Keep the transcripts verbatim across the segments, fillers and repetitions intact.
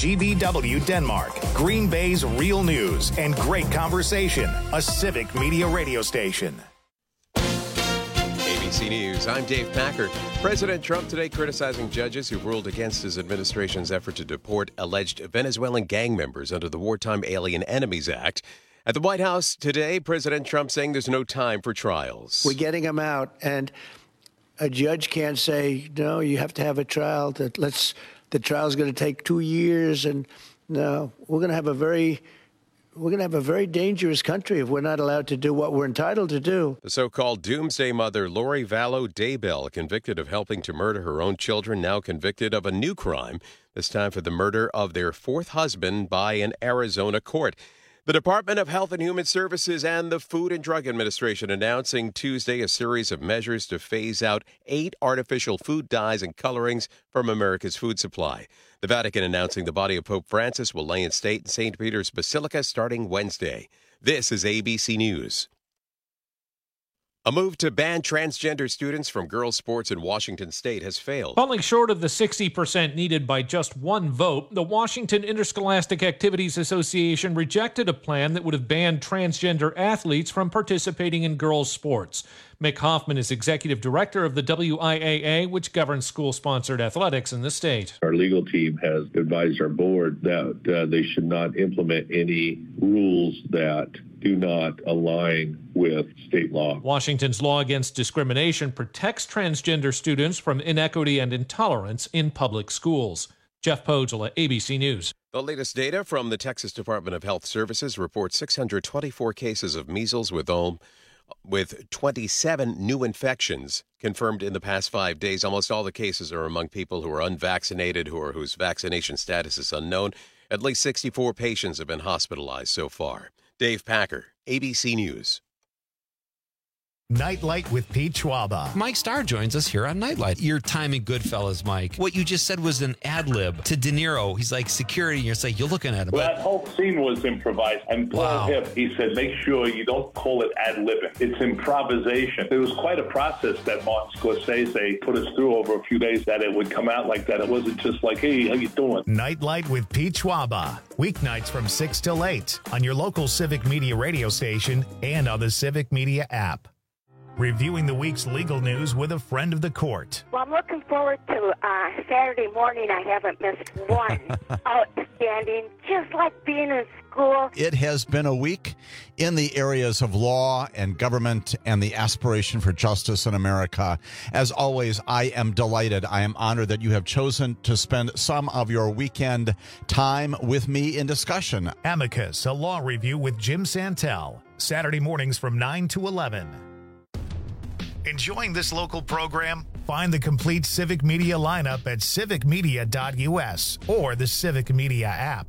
G B W Denmark, Green Bay's real news and great conversation. A Civic Media radio station. A B C News, I'm Dave Packer. President Trump today criticizing judges who ruled against his administration's effort to deport alleged Venezuelan gang members under the Wartime Alien Enemies Act. At the White House today, President Trump saying there's no time for trials. We're getting them out, and a judge can't say, no, you have to have a trial. That let's the trial's going to take two years, and no, we're going to have a very We're going to have a very dangerous country if we're not allowed to do what we're entitled to do. The so-called doomsday mother, Lori Vallow Daybell, convicted of helping to murder her own children, now convicted of a new crime, this time for the murder of their fourth husband by an Arizona court. The Department of Health and Human Services and the Food and Drug Administration announcing Tuesday a series of measures to phase out eight artificial food dyes and colorings from America's food supply. The Vatican announcing the body of Pope Francis will lay in state in Saint Peter's Basilica starting Wednesday. This is A B C News. A move to ban transgender students from girls' sports in Washington state has failed. Falling short of the sixty percent needed by just one vote, the Washington Interscholastic Activities Association rejected a plan that would have banned transgender athletes from participating in girls' sports. Mick Hoffman is executive director of the W I A A, which governs school-sponsored athletics in the state. Our legal team has advised our board that uh, they should not implement any rules that do not align with state law. Washington's law against discrimination protects transgender students from inequity and intolerance in public schools. Jeff Podgela, A B C News. The latest data from the Texas Department of Health Services reports six hundred twenty-four cases of measles with um, with twenty-seven new infections confirmed in the past five days. Almost all the cases are among people who are unvaccinated or whose vaccination status is unknown. At least sixty-four patients have been hospitalized so far. Dave Packer, A B C News. Nightlight with Pete Schwaba. Mike Starr joins us here on Nightlight. Your timing, Goodfellas, Mike. What you just said was an ad lib to De Niro. He's like security, and you're like, you're looking at him. Well, that whole scene was improvised. And Paul Wow. Hipp, he said, make sure you don't call it ad libbing. It's improvisation. It was quite a process that Martin Scorsese put us through over a few days, that it would come out like that. It wasn't just like, hey, how you doing? Nightlight with Pete Schwaba. Weeknights from six till eight on your local Civic Media radio station and on the Civic Media app. Reviewing the week's legal news with a friend of the court. Well, I'm looking forward to uh, Saturday morning. I haven't missed one. Outstanding, just like being in school. It has been a week in the areas of law and government and the aspiration for justice in America. As always, I am delighted. I am honored that you have chosen to spend some of your weekend time with me in discussion. Amicus, a law review with Jim Santel. Saturday mornings from nine to eleven. Enjoying this local program? Find the complete Civic Media lineup at civic media dot U S or the Civic Media app.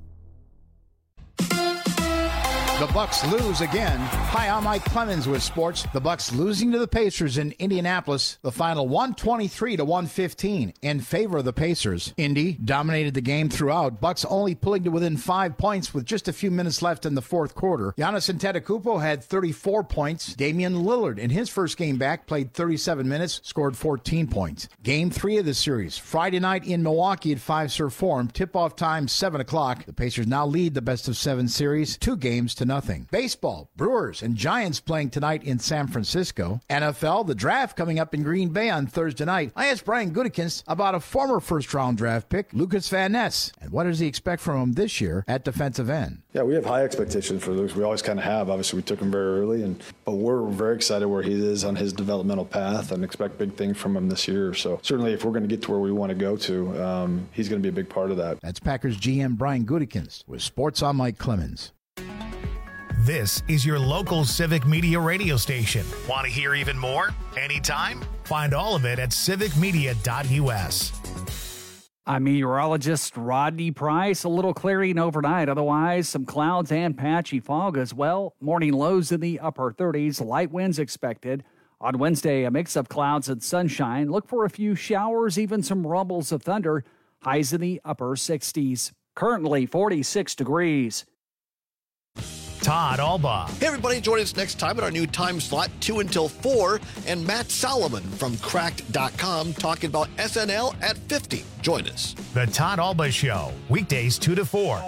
The Bucks lose again. Hi, I'm Mike Clemens with sports. The Bucks losing to the Pacers in Indianapolis. The final one twenty-three to one fifteen in favor of the Pacers. Indy dominated the game throughout. Bucks only pulling to within five points with just a few minutes left in the fourth quarter. Giannis Antetokounmpo had thirty-four points. Damian Lillard, in his first game back, played thirty-seven minutes, scored fourteen points. Game three of the series, Friday night in Milwaukee at Fiserv Forum. Tip-off time, seven o'clock. The Pacers now lead the best of seven series, two games to nothing. Baseball, Brewers and Giants playing tonight in San Francisco. N F L, the draft coming up in Green Bay on Thursday night. I asked Brian Gutekunst about a former first-round draft pick, Lucas Van Ness, and what does he expect from him this year at defensive end? Yeah, we have high expectations for Lucas. We always kind of have. Obviously, we took him very early, and but we're very excited where he is on his developmental path and expect big things from him this year. So certainly, if we're going to get to where we want to go to, um, he's going to be a big part of that. That's Packers G M Brian Gutekunst with Sports on Mike Clemens. This is your local Civic Media radio station. Want to hear even more? Anytime? Find all of it at civic media dot U S. I'm meteorologist Rodney Price. A little clearing overnight. Otherwise, some clouds and patchy fog as well. Morning lows in the upper thirties. Light winds expected. On Wednesday, a mix of clouds and sunshine. Look for a few showers, even some rumbles of thunder. Highs in the upper sixties. Currently forty-six degrees. Todd Alba. Hey, everybody, join us next time at our new time slot, two until four, and Matt Solomon from cracked dot com talking about S N L at fifty. Join us. The Todd Alba Show, weekdays two to four.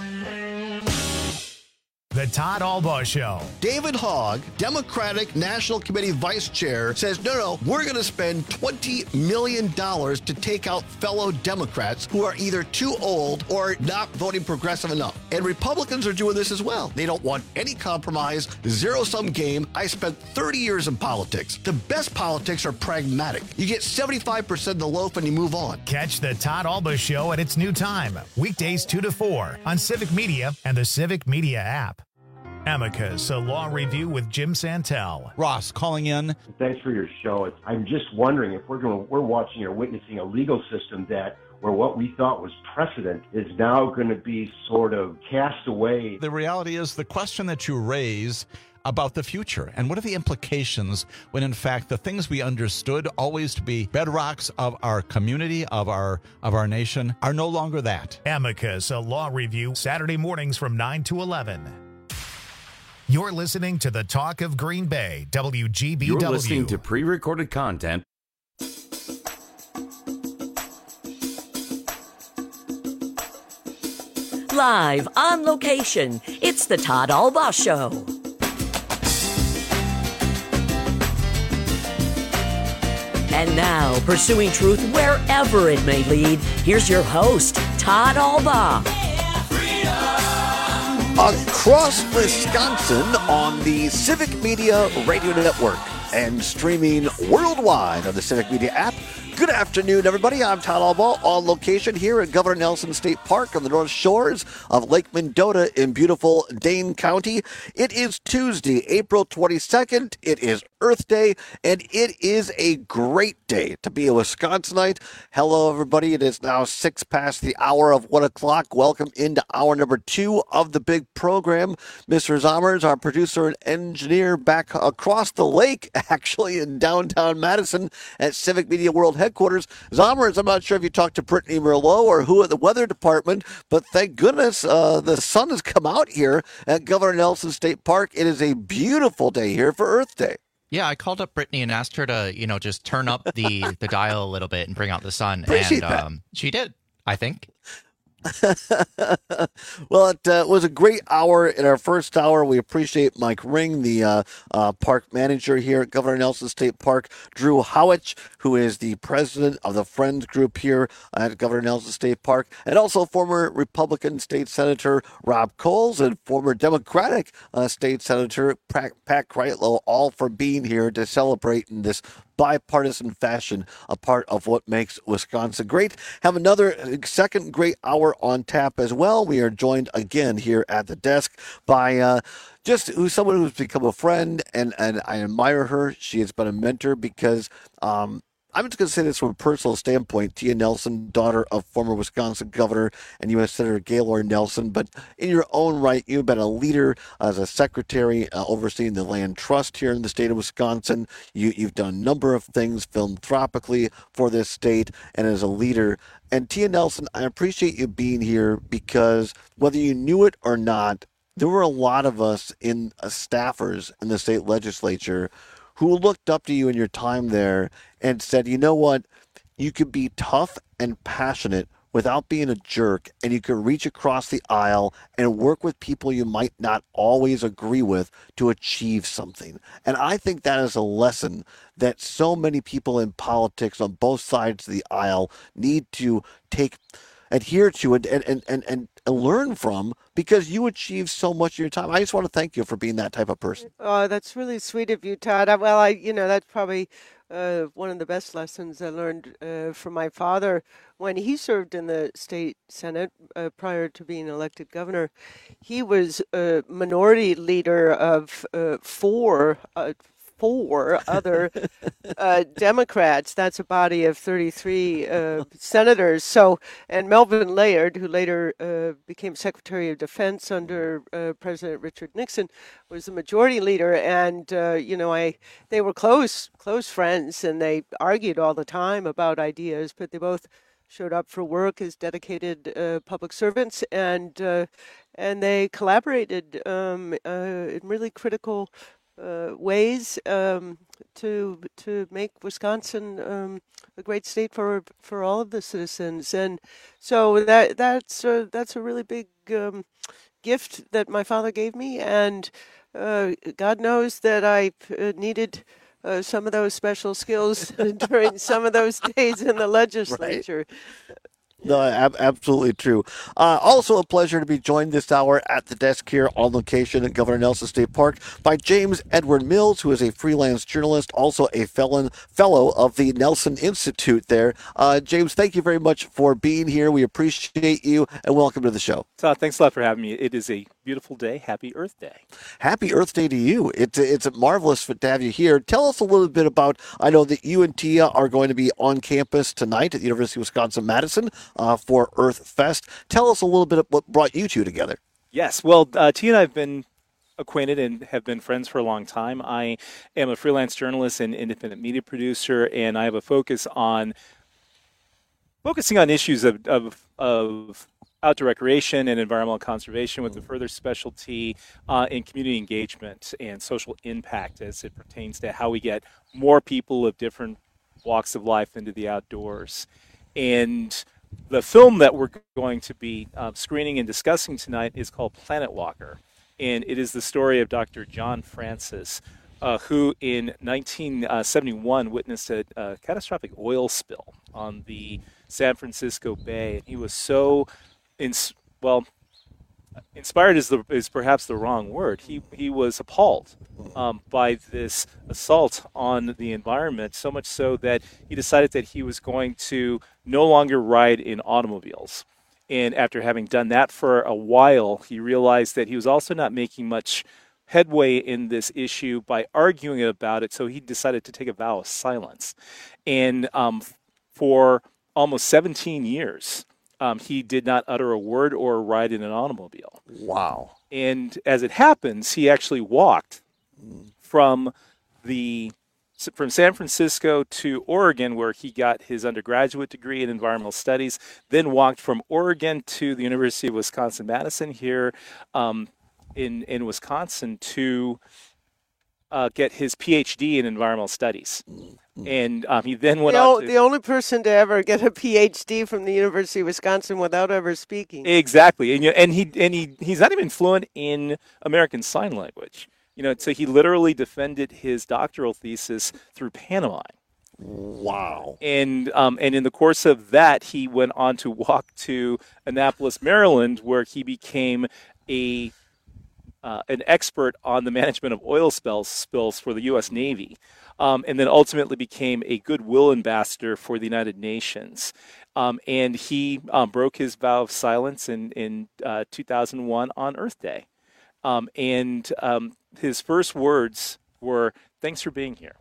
The Todd Alba Show. David Hogg, Democratic National Committee Vice Chair, says, no, no, we're going to spend twenty million dollars to take out fellow Democrats who are either too old or not voting progressive enough. And Republicans are doing this as well. They don't want any compromise, zero-sum game. I spent thirty years in politics. The best politics are pragmatic. You get seventy-five percent of the loaf and you move on. Catch the Todd Alba Show at its new time, weekdays two to four on Civic Media and the Civic Media app. Amicus, a law review with Jim Santel. Ross calling in. Thanks for your show. I'm just wondering if we're going, we're watching or witnessing a legal system that where what we thought was precedent is now going to be sort of cast away. The reality is the question that you raise about the future and what are the implications when in fact the things we understood always to be bedrocks of our community, of our of our nation, are no longer that. Amicus, a law review, Saturday mornings from nine to eleven. You're listening to the Talk of Green Bay, W G B W. You're listening to pre-recorded content. Live on location, it's the Todd Alba Show. And now, pursuing truth wherever it may lead, here's your host, Todd Alba. Across Wisconsin on the Civic Media Radio Network and streaming worldwide on the Civic Media app. Good afternoon, everybody. I'm Todd Alba on location here at Governor Nelson State Park on the North Shores of Lake Mendota in beautiful Dane County. It is Tuesday, April twenty-second. It is Earth Day, and it is a great day to be a Wisconsinite. Hello, everybody. It is now six past the hour of one o'clock. Welcome into hour number two of the big program. Mister Zommers, our producer and engineer, back across the lake, actually in downtown Madison at Civic Media World Headquarters. Zommers, I'm not sure if you talked to Brittany Merlot or who at the weather department, but thank goodness uh, the sun has come out here at Governor Nelson State Park. It is a beautiful day here for Earth Day. Yeah, I called up Brittany and asked her to, you know, just turn up the, the dial a little bit and bring out the sun. Appreciate and that. Um, she did, I think. Well, it uh, was a great hour. In our first hour, we appreciate Mike Ring, the uh, uh, park manager here at Governor Nelson State Park, Drew Howich, who is the president of the Friends Group here at Governor Nelson State Park, and also former Republican State Senator Rob Coles and former Democratic uh, State Senator Pat, Pat Kreitlow, all for being here to celebrate in this bipartisan fashion, a part of what makes Wisconsin great. Have another second great hour on tap as well. We are joined again here at the desk by uh, just who's someone who's become a friend, and, and I admire her. She has been a mentor because um, I'm just going to say this from a personal standpoint. Tia Nelson, daughter of former Wisconsin Governor and U S Senator Gaylord Nelson, but in your own right, you've been a leader as a secretary uh, overseeing the land trust here in the state of Wisconsin. You, you've done a number of things philanthropically for this state and as a leader. And Tia Nelson, I appreciate you being here because whether you knew it or not, there were a lot of us in uh, staffers in the state legislature who looked up to you in your time there and said, you know what, you could be tough and passionate without being a jerk, and you could reach across the aisle and work with people you might not always agree with to achieve something. And I think that is a lesson that so many people in politics on both sides of the aisle need to take, adhere to, and and and, and learn from, because you achieved so much in your time. I just want to thank you for being that type of person. Oh, that's really sweet of you, Todd. I, well, I, you know, that's probably uh, one of the best lessons I learned uh, from my father when he served in the state senate uh, prior to being elected governor. He was a minority leader of uh, four. Uh, Four other uh, Democrats. That's a body of thirty-three uh, senators. So, and Melvin Laird, who later uh, became Secretary of Defense under uh, President Richard Nixon, was the majority leader. And uh, you know, I they were close, close friends, and they argued all the time about ideas. But they both showed up for work as dedicated uh, public servants, and uh, and they collaborated um, uh, in really critical uh, ways um, to to make Wisconsin um, a great state for for all of the citizens. And so that that's a, that's a really big um, gift that my father gave me, and uh, God knows that I uh, needed uh, some of those special skills during some of those days in the legislature. Right. No, ab- absolutely true. Uh, also a pleasure to be joined this hour at the desk here on location at Governor Nelson State Park by James Edward Mills, who is a freelance journalist, also a felon, fellow of the Nelson Institute there. Uh, James, thank you very much for being here. We appreciate you, and welcome to the show. So, thanks a lot for having me. It is a beautiful day. Happy Earth Day. Happy Earth Day to you. It, it's marvelous to have you here. Tell us a little bit about, I know that you and Tia are going to be on campus tonight at the University of Wisconsin-Madison uh, for Earth Fest. Tell us a little bit of what brought you two together. Yes. Well, uh, Tia and I have been acquainted and have been friends for a long time. I am a freelance journalist and independent media producer, and I have a focus on focusing on issues of, of, of outdoor recreation and environmental conservation with a further specialty uh, in community engagement and social impact as it pertains to how we get more people of different walks of life into the outdoors. And the film that we're going to be uh, screening and discussing tonight is called Planet Walker. And it is the story of Doctor John Francis, uh, who in nineteen seventy-one witnessed a, a catastrophic oil spill on the San Francisco Bay. And he was so ins- well, inspired is the is perhaps the wrong word. He he was appalled um, by this assault on the environment, so much so that he decided that he was going to no longer ride in automobiles. And after having done that for a while, he realized that he was also not making much headway in this issue by arguing about it. So he decided to take a vow of silence. And um, for almost seventeen years, Um, he did not utter a word or ride in an automobile. Wow. And as it happens, he actually walked from the from San Francisco to Oregon, where he got his undergraduate degree in environmental studies, then walked from Oregon to the University of Wisconsin-Madison here um, in, in Wisconsin to uh, get his P H D in environmental studies. And um, he then went the, on o- to... the only person to ever get a P H D from the University of Wisconsin without ever speaking. Exactly. And, you know, and he and he he's not even fluent in American Sign Language. You know, so he literally defended his doctoral thesis through pantomime. Wow. And um, and in the course of that, he went on to walk to Annapolis, Maryland, where he became a uh, an expert on the management of oil spills spills for the U S Navy. Um, and then ultimately became a goodwill ambassador for the United Nations. Um, and he um, broke his vow of silence in, in uh, two thousand one on Earth Day. Um, and um, his first words were, "Thanks for being here."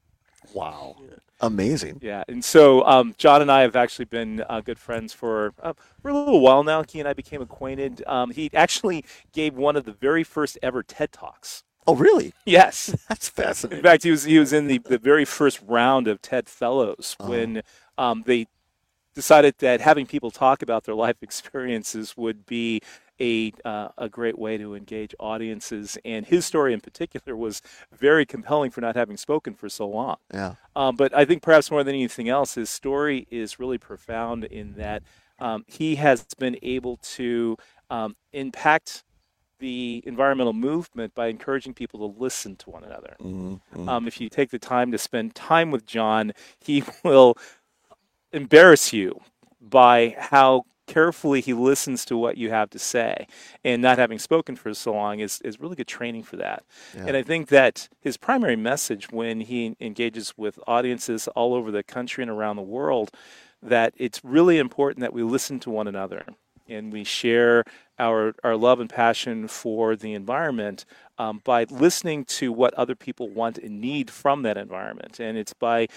Wow. Amazing. Yeah. And so um, John and I have actually been uh, good friends for, uh, for a little while now. He and I became acquainted. Um, he actually gave one of the very first ever TED Talks. Oh, really? Yes. That's fascinating. In fact, he was he was in the, the very first round of TED Fellows uh-huh. when um, they decided that having people talk about their life experiences would be a uh, a great way to engage audiences. And his story in particular was very compelling for not having spoken for so long. Yeah. Um, but I think perhaps more than anything else, his story is really profound in that um, he has been able to um, impact the environmental movement by encouraging people to listen to one another. Mm-hmm. Um, if you take the time to spend time with John, he will embarrass you by how carefully he listens to what you have to say. And not having spoken for so long is, is really good training for that. Yeah. And I think that his primary message when he engages with audiences all over the country and around the world, that it's really important that we listen to one another and we share our our love and passion for the environment um, by listening to what other people want and need from that environment. And it's by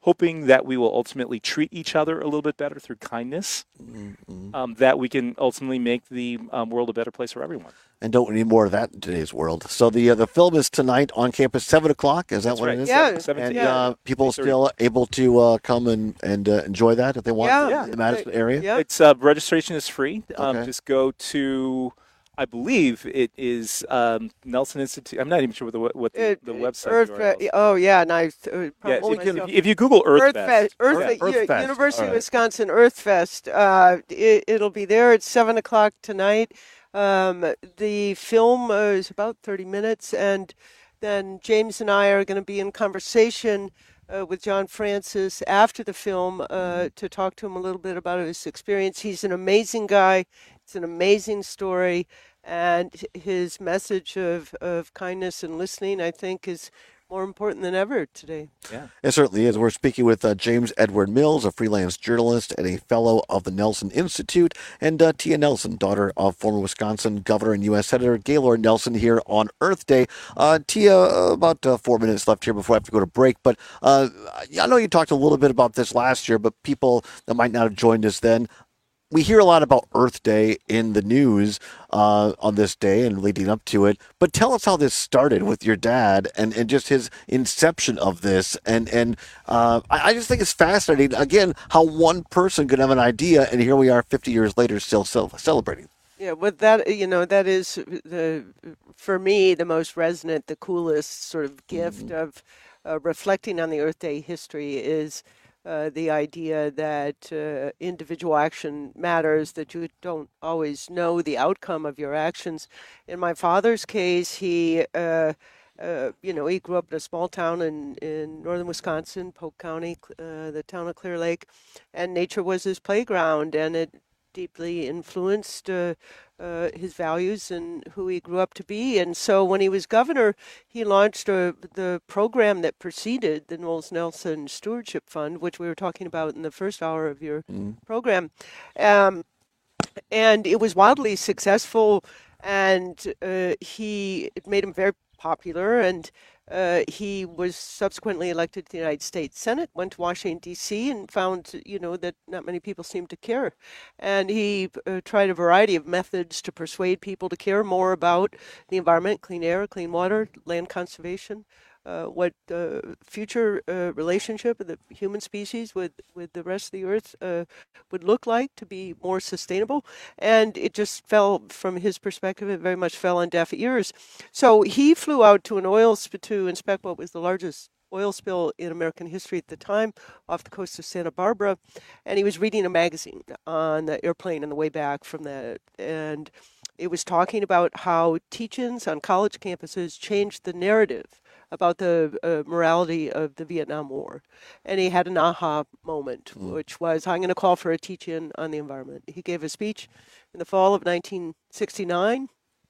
hoping that we will ultimately treat each other a little bit better through kindness, mm-hmm. um, that we can ultimately make the um, world a better place for everyone. And don't we need more of that in today's world? So the uh, the film is tonight on campus, seven o'clock. Is that That's what right. it is? Yeah. seven, And yeah. uh, people still able to uh, come and, and uh, enjoy that if they want Yeah. in the Madison area? Yeah. It's uh, registration is free. Um, Okay. Just go to, I believe it is um, Nelson Institute. I'm not even sure what the what the, It- the website Earth U R L Fe- is. oh yeah, and I uh, Yeah, probably if, you, myself- if you Google Earth, Earth Fest, Earth, Okay, Fe- Earth U- Fest. University All of right. Wisconsin Earth Fest. Uh, it, it'll be there at seven o'clock tonight. Um, the film uh, is about thirty minutes, and then James and I are going to be in conversation uh, with John Francis after the film uh, to talk to him a little bit about his experience. He's an amazing guy. It's an amazing story, and his message of, of kindness and listening, I think, is more important than ever today. Yeah. It certainly is. We're speaking with uh, James Edward Mills, a freelance journalist and a fellow of the Nelson Institute, and uh, Tia Nelson, daughter of former Wisconsin Governor and U S Senator Gaylord Nelson, here on Earth Day. Uh, Tia, uh, about uh, four minutes left here before I have to go to break, but uh, I know you talked a little bit about this last year, but people that might not have joined us then, we hear a lot about Earth Day in the news uh, on this day and leading up to it. But tell us how this started with your dad and, and just his inception of this. And and uh, I, I just think it's fascinating, again, how one person could have an idea, and here we are fifty years later still cel- celebrating. Yeah, but that, you know, that is the, for me, the most resonant, the coolest sort of gift mm-hmm. of uh, reflecting on the Earth Day history is Uh, the idea that uh, individual action matters, that you don't always know the outcome of your actions. In my father's case, he, uh, uh, you know, he grew up in a small town in, in northern Wisconsin, Polk County, uh, the town of Clear Lake, and nature was his playground, and it deeply influenced uh, uh, his values and who he grew up to be. And so when he was governor, he launched a, the program that preceded the Knowles Nelson Stewardship Fund, which we were talking about in the first hour of your mm. program. Um, and it was wildly successful, and uh, he it made him very popular, and Uh, he was subsequently elected to the United States Senate, went to Washington, D C, and found, you know, that not many people seemed to care. And he uh, tried a variety of methods to persuade people to care more about the environment, clean air, clean water, land conservation, uh, what uh, future uh, relationship of the human species with, with the rest of the earth uh, would look like to be more sustainable. And it just fell, from his perspective, it very much fell on deaf ears. So he flew out to an oil sp- to inspect what was the largest oil spill in American history at the time off the coast of Santa Barbara. And he was reading a magazine on the airplane on the way back from that. And it was talking about how teach-ins on college campuses changed the narrative about the uh, morality of the Vietnam War. And he had an aha moment, mm. which was, I'm going to call for a teach-in on the environment. He gave a speech in the fall of nineteen sixty-nine,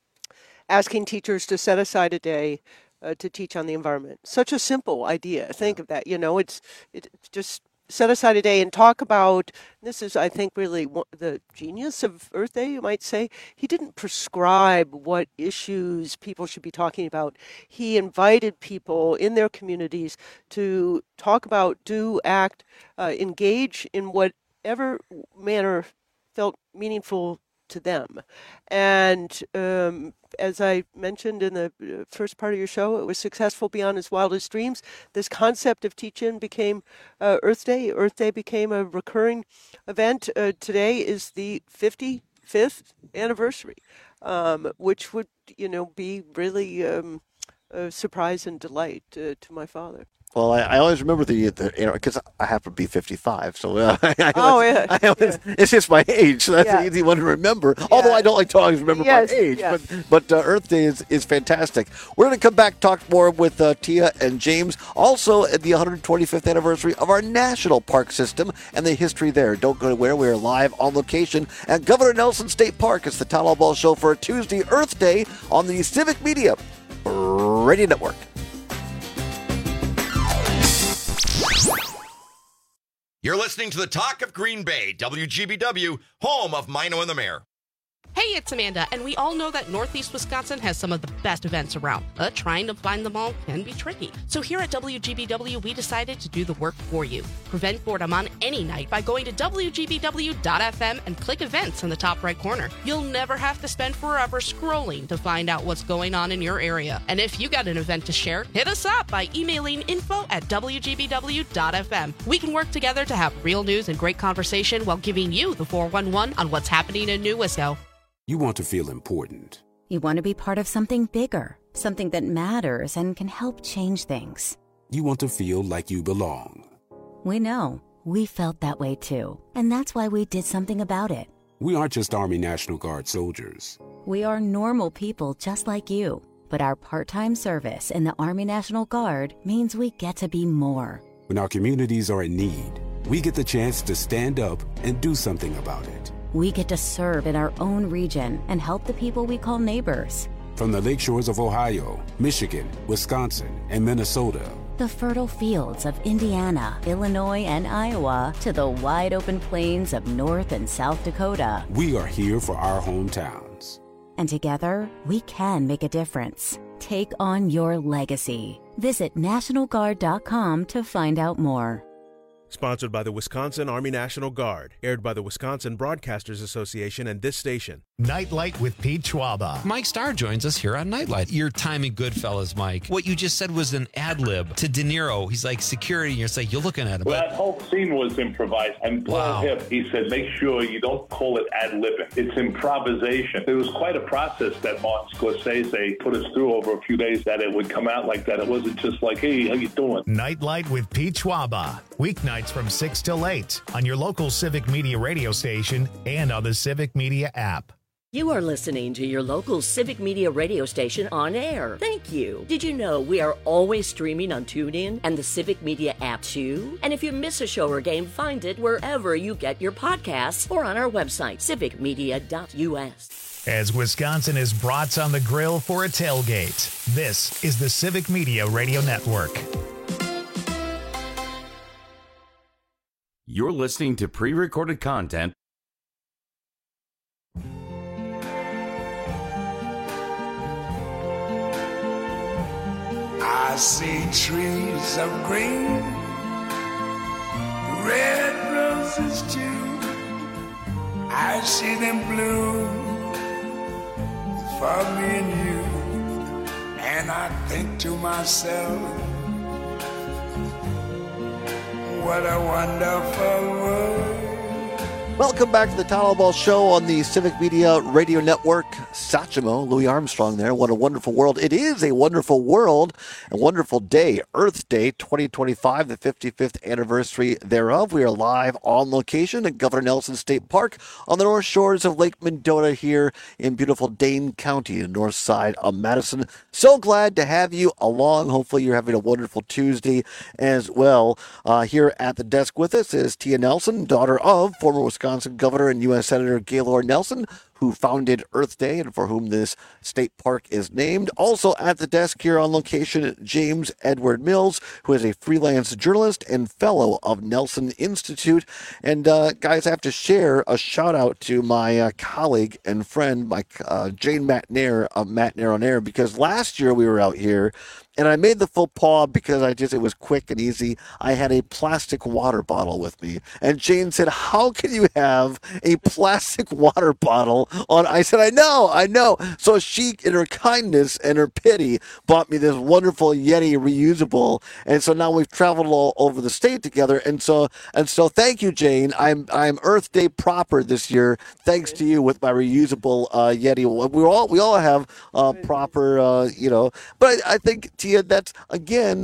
asking teachers to set aside a day uh, to teach on the environment. Such a simple idea. Think yeah. of that. You know, it's, it's just set aside a day and talk about, this is, I think, really the genius of Earth Day, you might say. He didn't prescribe what issues people should be talking about. He invited people in their communities to talk about, do, act, uh, engage in whatever manner felt meaningful to them. And um, as I mentioned in the first part of your show, it was successful beyond his wildest dreams. This concept of teach-in became uh, Earth Day. Earth Day became a recurring event. Uh, today is the fifty-fifth anniversary, um, which would, you know, be really um, a surprise and delight uh, to my father. Well, I, I always remember the, the you know, because I happen to be fifty-five, so uh, I oh, was, yeah. I was, yeah. It's just my age, so that's yeah. an easy one to remember. Yeah. Although I don't like to always remember yes. my age, yeah. but but uh, Earth Day is, is fantastic. We're going to come back, talk more with uh, Tia and James, also at the one hundred twenty-fifth anniversary of our national park system and the history there. Don't go anywhere. We are live on location at Governor Nelson State Park. It's the Town Ball Show for a Tuesday Earth Day on the Civic Media Radio Network. You're listening to the Talk of Green Bay, W G B W, home of Mino and the Mayor. Hey, it's Amanda, and we all know that Northeast Wisconsin has some of the best events around, but trying to find them all can be tricky. So here at W G B W, we decided to do the work for you. Prevent boredom on any night by going to W G B W dot F M and click events in the top right corner. You'll never have to spend forever scrolling to find out what's going on in your area. And if you got an event to share, hit us up by emailing info at W G B W dot F M. We can work together to have real news and great conversation while giving you the four one one on what's happening in New Wisco. You want to feel important. You want to be part of something bigger, something that matters and can help change things. You want to feel like you belong. We know. We felt that way too. And that's why we did something about it. We aren't just Army National Guard soldiers. We are normal people just like you. But our part-time service in the Army National Guard means we get to be more. When our communities are in need, we get the chance to stand up and do something about it. We get to serve in our own region and help the people we call neighbors. From the lake shores of Ohio, Michigan, Wisconsin, and Minnesota, the fertile fields of Indiana, Illinois, and Iowa, to the wide open plains of North and South Dakota. We are here for our hometowns. And together, we can make a difference. Take on your legacy. Visit National Guard dot com to find out more. Sponsored by the Wisconsin Army National Guard. Aired by the Wisconsin Broadcasters Association and this station. Nightlight with Pete Schwaba. Mike Starr joins us here on Nightlight. Your timing Goodfellas, Mike. What you just said was an ad lib to De Niro. He's like security, and you're like, you're looking at him. Well, that whole scene was improvised. And Paul Wow. Hip, he said, make sure you don't call it ad libbing. It's improvisation. It was quite a process that Martin Scorsese put us through over a few days, that it would come out like that. It wasn't just like, hey, how you doing? Nightlight with Pete Schwaba. Weeknights from six till eight on your local Civic Media radio station and on the Civic Media app. You are listening to your local Civic Media radio station on air. Thank you. Did you know we are always streaming on TuneIn and the Civic Media app too? And if you miss a show or game, find it wherever you get your podcasts or on our website, civic media dot U S. As Wisconsin is brats on the grill for a tailgate, this is the Civic Media Radio Network. You're listening to pre-recorded content. I see trees of green, red roses too. I see them bloom for me and you. And I think to myself, what a wonderful world. Welcome back to the Town Hall Ball Show on the Civic Media Radio Network. Sachimo, Louis Armstrong there. What a wonderful world. It is a wonderful world, a wonderful day. Earth Day twenty twenty-five, the fifty-fifth anniversary thereof. We are live on location at Governor Nelson State Park on the north shores of Lake Mendota here in beautiful Dane County, the north side of Madison. So glad to have you along. Hopefully you're having a wonderful Tuesday as well. Uh, here at the desk with us is Tia Nelson, daughter of former Wisconsin Governor and U S Senator Gaylord Nelson, who founded Earth Day and for whom this state park is named. Also at the desk here on location, James Edward Mills, who is a freelance journalist and fellow of Nelson Institute. And uh, guys, I have to share a shout out to my uh, colleague and friend, my uh, Jane McNair of McNair on Air, because last year we were out here and I made the faux pas because I just, it was quick and easy. I had a plastic water bottle with me. And Jane said, how can you have a plastic water bottle on? I said, I know, I know. So she, in her kindness and her pity, bought me this wonderful Yeti reusable. And so now we've traveled all over the state together. And so, and so thank you, Jane. I'm, I'm Earth Day proper this year, thanks to you with my reusable uh, Yeti. We all, we all have uh, proper, uh, you know, but I, I think, Tia, that's, again,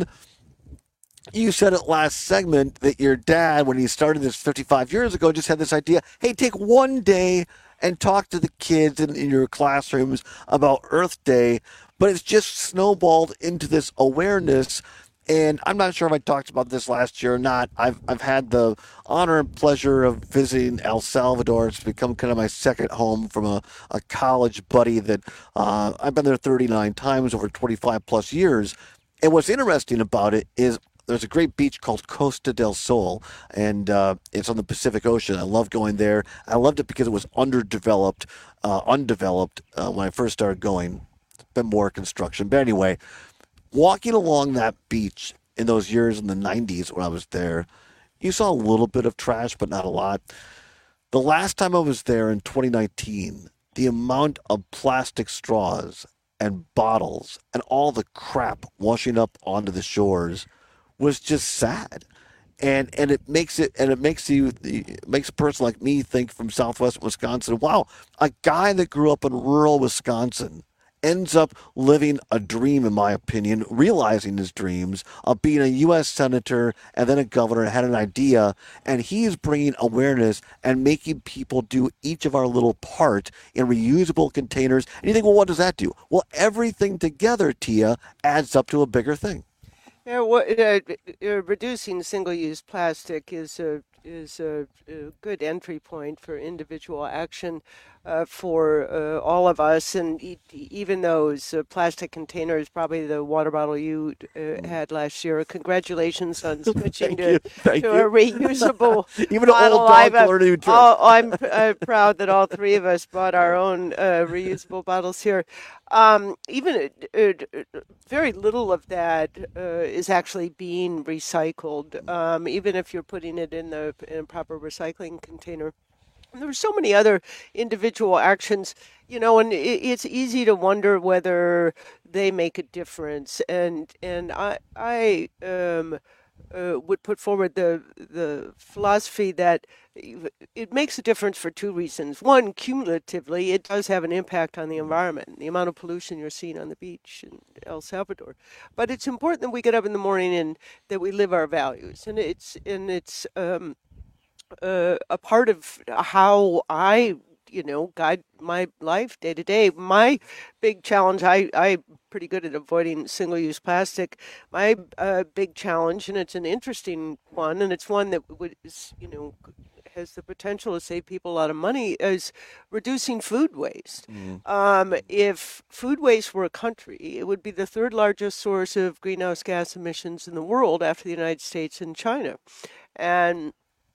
you said it last segment that your dad, when he started this fifty-five years ago, just had this idea, hey, take one day and talk to the kids in, in your classrooms about Earth Day, but it's just snowballed into this awareness. And I'm not sure if I talked about this last year or not. I've I've had the honor and pleasure of visiting El Salvador. It's become kind of my second home from a, a college buddy that uh, I've been there thirty-nine times over twenty-five plus years. And what's interesting about it is there's a great beach called Costa del Sol, and uh, it's on the Pacific Ocean. I love going there. I loved it because it was underdeveloped, uh, undeveloped uh, when I first started going. It's been more construction. But anyway, walking along that beach in those years in the nineties when I was there, you saw a little bit of trash, but not a lot. The last time I was there in twenty nineteen, the amount of plastic straws and bottles and all the crap washing up onto the shores was just sad. And and it makes it and it makes you it makes a person like me think from Southwest Wisconsin, wow, a guy that grew up in rural Wisconsin ends up living a dream, in my opinion, realizing his dreams of being a U S senator and then a governor, and had an idea, and he's bringing awareness and making people do each of our little part in reusable containers. And you think, well, what does that do? Well, everything together, Tia, adds up to a bigger thing. Yeah, what, uh, uh, reducing single-use plastic is a is a, a good entry point for individual action uh, for uh, all of us. And e- even those uh, plastic containers, probably the water bottle you uh, had last year. Congratulations on switching to, to a reusable even bottle. an old dog learning a new trick. Oh, I'm uh, proud that all three of us bought our own uh, reusable bottles here. Um, even uh, uh, very little of that uh, is actually being recycled, um, even if you're putting it in the in a proper recycling container. And there are so many other individual actions, you know, and it, it's easy to wonder whether they make a difference. And and I I um, uh, would put forward the the philosophy that it makes a difference for two reasons. One, cumulatively, it does have an impact on the environment, the amount of pollution you're seeing on the beach in El Salvador. But it's important that we get up in the morning and that we live our values, and it's and it's um, uh, a part of how I, you know, guide my life day to day. My big challenge, I I'm pretty good at avoiding single-use plastic. My uh, big challenge, and it's an interesting one, and it's one that would, is, you know, has the potential to save people a lot of money, is reducing food waste. Mm. Um, if food waste were a country, it would be the third largest source of greenhouse gas emissions in the world after the United States and China. And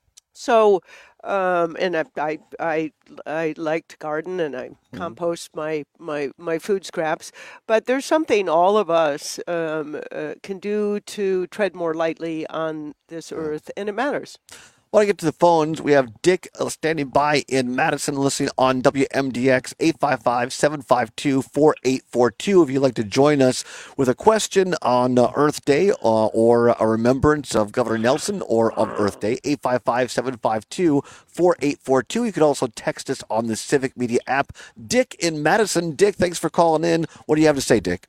so, um, and I, I, I, I like to garden and I mm. compost my, my, my food scraps, but there's something all of us um, uh, can do to tread more lightly on this earth, and it matters. I want to get to the phones. We have Dick standing by in Madison, listening on W M D X, eight five five, seven five two, four eight four two. If you'd like to join us with a question on uh, Earth Day uh, or a remembrance of Governor Nelson or of Earth Day, eight five five, seven five two, four eight four two. You can also text us on the Civic Media app. Dick in Madison. Dick, thanks for calling in. What do you have to say, Dick?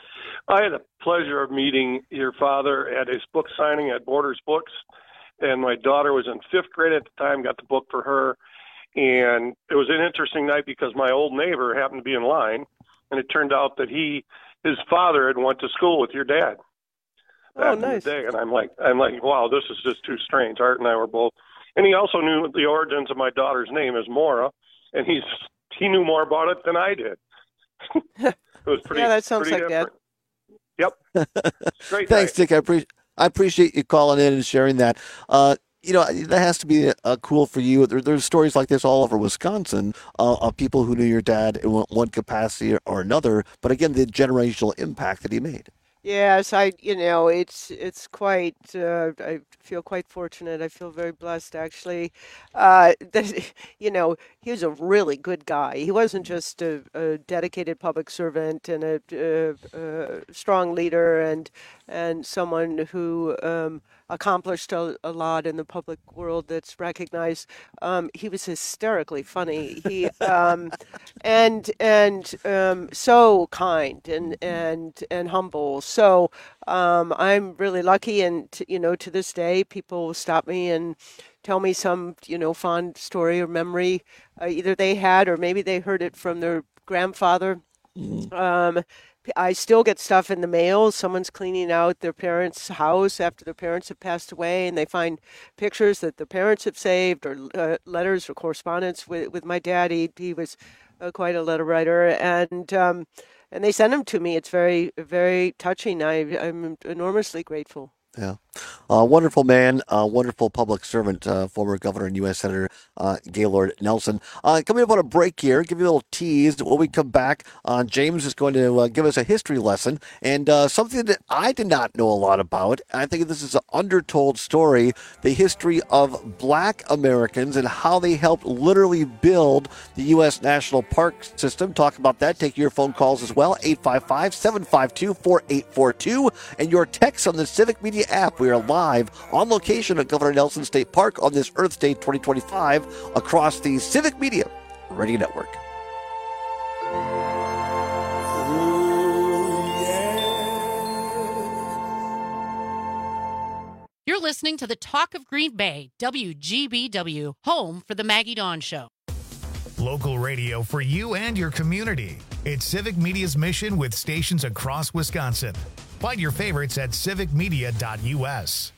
I had the pleasure of meeting your father at his book signing at Borders Books. And my daughter was in fifth grade at the time, got the book for her. And it was an interesting night because my old neighbor happened to be in line. And it turned out that he, his father had went to school with your dad. Oh, nice. Day. And I'm like, I'm like, wow, this is just too strange. Art and I were both. And he also knew the origins of my daughter's name is Maura. And he's he knew more about it than I did. It was pretty. Yeah, that sounds pretty like different. that. Yep. Great Thanks, night. Dick. I appreciate I appreciate you calling in and sharing that. Uh, you know, that has to be uh, cool for you. There, there's stories like this all over Wisconsin uh, of people who knew your dad in one, one capacity or, or another. But again, the generational impact that he made. Yes, I, you know, it's it's quite, uh, I feel quite fortunate. I feel very blessed, actually. Uh, that, you know, he was a really good guy. He wasn't just a, a dedicated public servant and a, a, a strong leader and and someone who um, accomplished a, a lot in the public world that's recognized. Um, he was hysterically funny. He um, and and um, so kind and and and humble. So um, I'm really lucky, and t- you know, to this day, people stop me and tell me some, you know, fond story or memory. Uh, either they had, or maybe they heard it from their grandfather. Mm. Um, I still get stuff in the mail. Someone's cleaning out their parents' house after their parents have passed away, and they find pictures that the parents have saved, or uh, letters or correspondence with, with my dad. He, he was uh, quite a letter writer, and um, and they send them to me. It's very, very touching. I, I'm enormously grateful. Yeah. Uh, wonderful man, uh, wonderful public servant, uh, former governor and U S Senator uh, Gaylord Nelson. Uh, coming up on a break here, give you a little tease. When we come back, uh, James is going to uh, give us a history lesson and uh, something that I did not know a lot about. I think this is an undertold story, the history of black Americans and how they helped literally build the U S National Park System. Talk about that. Take your phone calls as well, eight five five, seven five two, four eight four two, and your texts on the Civic Media app. We are live on location at Governor Nelson State Park on this Earth Day twenty twenty-five across the Civic Media Radio Network. You're listening to the Talk of Green Bay, W G B W, home for the Maggie Dawn Show. Local radio for you and your community. It's Civic Media's mission with stations across Wisconsin. Find your favorites at civic media dot u s.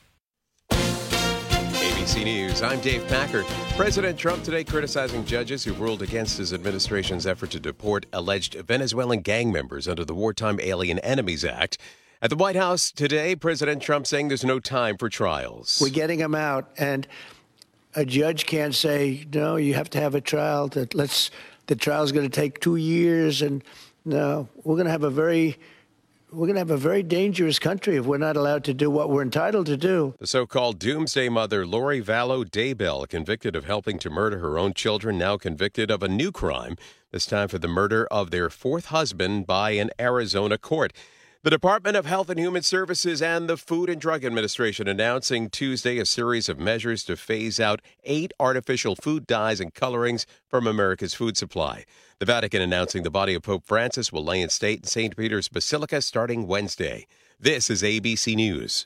A B C News, I'm Dave Packer. President Trump today criticizing judges who ruled against his administration's effort to deport alleged Venezuelan gang members under the Wartime Alien Enemies Act. At the White House today, President Trump saying there's no time for trials. We're getting them out, and a judge can't say, no, you have to have a trial. That let's the trial's going to take two years, and no, we're going to have a very We're going to have a very dangerous country if we're not allowed to do what we're entitled to do. The so-called doomsday mother, Lori Vallow Daybell, convicted of helping to murder her own children, now convicted of a new crime, this time for the murder of their fourth husband by an Arizona court. The Department of Health and Human Services and the Food and Drug Administration announcing Tuesday a series of measures to phase out eight artificial food dyes and colorings from America's food supply. The Vatican announcing the body of Pope Francis will lay in state in Saint Peter's Basilica starting Wednesday. This is A B C News.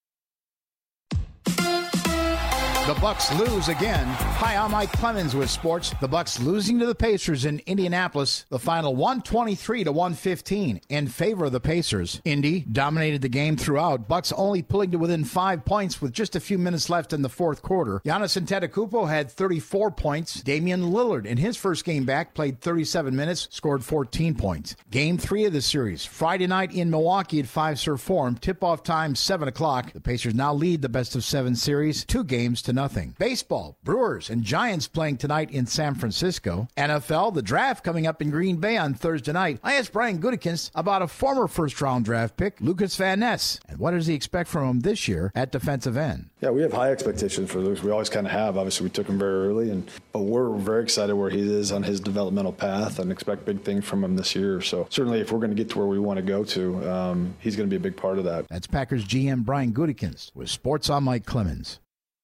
The Bucks lose again. Hi, I'm Mike Clemens with sports. The Bucks losing to the Pacers in Indianapolis. The final one twenty-three to one fifteen in favor of the Pacers. Indy dominated the game throughout. Bucks only pulling to within five points with just a few minutes left in the fourth quarter. Giannis Antetokounmpo had thirty-four points. Damian Lillard in his first game back played thirty-seven minutes, scored fourteen points. Game three of the series, Friday night in Milwaukee at Fiserv Forum. Tip-off time seven o'clock. The Pacers now lead the best of seven series, two games to nothing. Baseball, Brewers and Giants playing tonight in San Francisco. N F L, the draft coming up in Green Bay on Thursday night. I asked Brian Gutekunst about a former first-round draft pick, Lucas Van Ness, and what does he expect from him this year at defensive end? Yeah, we have high expectations for Lucas. We always kind of have. Obviously, we took him very early, and but we're very excited where he is on his developmental path and expect big things from him this year. So certainly, if we're going to get to where we want to go to, um, he's going to be a big part of that. That's Packers G M Brian Gutekunst with Sports on Mike Clemens.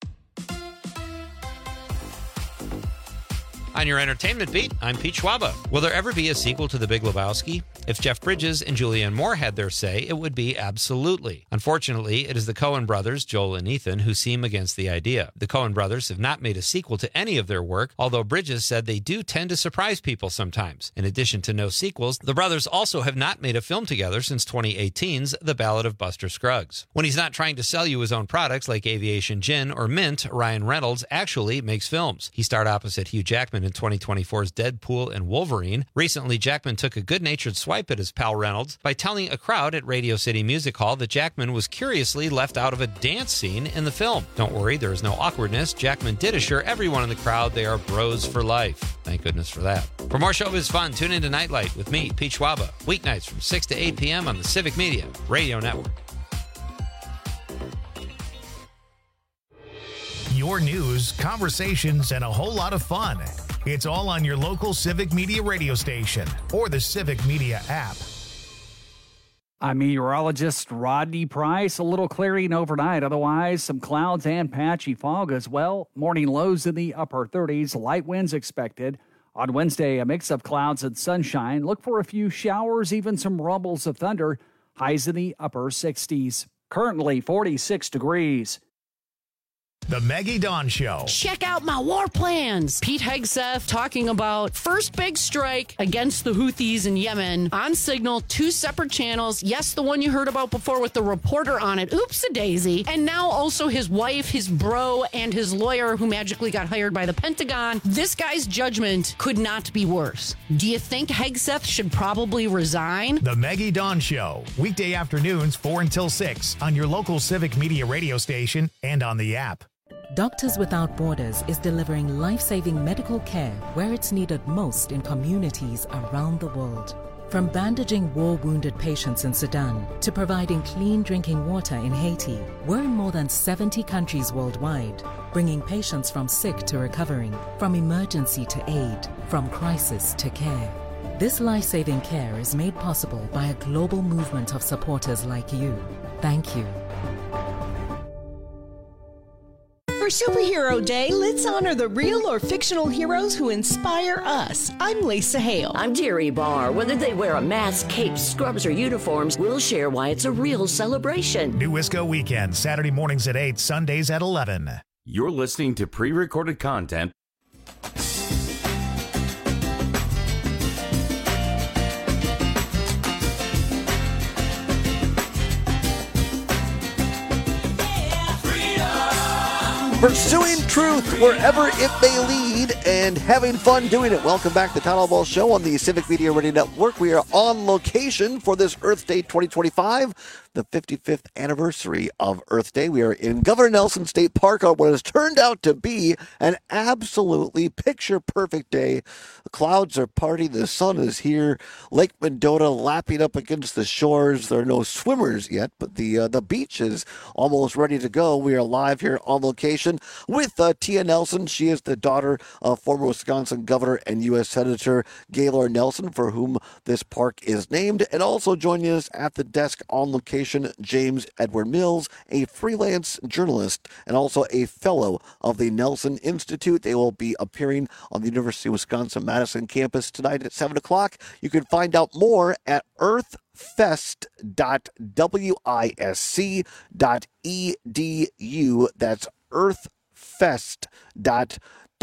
On your entertainment beat, I'm Pete Schwaba. Will there ever be a sequel to The Big Lebowski? If Jeff Bridges and Julianne Moore had their say, it would be absolutely. Unfortunately, it is the Coen brothers, Joel and Ethan, who seem against the idea. The Coen brothers have not made a sequel to any of their work, although Bridges said they do tend to surprise people sometimes. In addition to no sequels, the brothers also have not made a film together since twenty eighteen's The Ballad of Buster Scruggs. When he's not trying to sell you his own products like Aviation Gin or Mint, Ryan Reynolds actually makes films. He starred opposite Hugh Jackman in twenty twenty-four's Deadpool and Wolverine. Recently, Jackman took a good-natured swipe at his pal Reynolds by telling a crowd at Radio City Music Hall that Jackman was curiously left out of a dance scene in the film. Don't worry, there is no awkwardness. Jackman did assure everyone in the crowd they are bros for life. Thank goodness for that. For more showbiz fun, tune into Nightlight with me, Pete Schwaba, weeknights from six to eight p.m. on the Civic Media Radio Network. Your news, conversations, and a whole lot of fun. It's all on your local Civic Media radio station or the Civic Media app. I'm meteorologist Rodney Price. A little clearing overnight. Otherwise, some clouds and patchy fog as well. Morning lows in the upper thirties. Light winds expected. On Wednesday, a mix of clouds and sunshine. Look for a few showers, even some rumbles of thunder. Highs in the upper sixties. Currently forty-six degrees. The Maggie Dawn Show. Check out my war plans. Pete Hegseth talking about first big strike against the Houthis in Yemen on Signal, two separate channels. Yes, the one you heard about before with the reporter on it. Oops-a-daisy. And now also his wife, his bro, and his lawyer who magically got hired by the Pentagon. This guy's judgment could not be worse. Do you think Hegseth should probably resign? The Maggie Dawn Show. Weekday afternoons, four until six on your local Civic Media radio station and on the app. Doctors Without Borders is delivering life-saving medical care where it's needed most in communities around the world. From bandaging war-wounded patients in Sudan to providing clean drinking water in Haiti, we're in more than seventy countries worldwide, bringing patients from sick to recovering, from emergency to aid, from crisis to care. This life-saving care is made possible by a global movement of supporters like you. Thank you. For Superhero Day, let's honor the real or fictional heroes who inspire us. I'm Lisa Hale. I'm Jerry Barr. Whether they wear a mask, cape, scrubs, or uniforms, we'll share why it's a real celebration. New Wisco Weekend, Saturday mornings at eight, Sundays at eleven. You're listening to pre-recorded content. Pursuing truth wherever it may lead and having fun doing it. Welcome back to the Town Hall Ball Show on the Civic Media Radio Network. We are on location for this Earth Day twenty twenty-five, the fifty-fifth anniversary of Earth Day. We are in Governor Nelson State Park on what has turned out to be an absolutely picture-perfect day. The clouds are parting. The sun is here. Lake Mendota lapping up against the shores. There are no swimmers yet, but the uh, the beach is almost ready to go. We are live here on location with uh, Tia Nelson. She is the daughter of former Wisconsin Governor and U S Senator Gaylord Nelson, for whom this park is named. And also joining us at the desk on location, James Edward Mills, a freelance journalist and also a fellow of the Nelson Institute. They will be appearing on the University of Wisconsin-Madison campus tonight at seven o'clock. You can find out more at earth fest dot wisc dot e d u. That's earthfest dot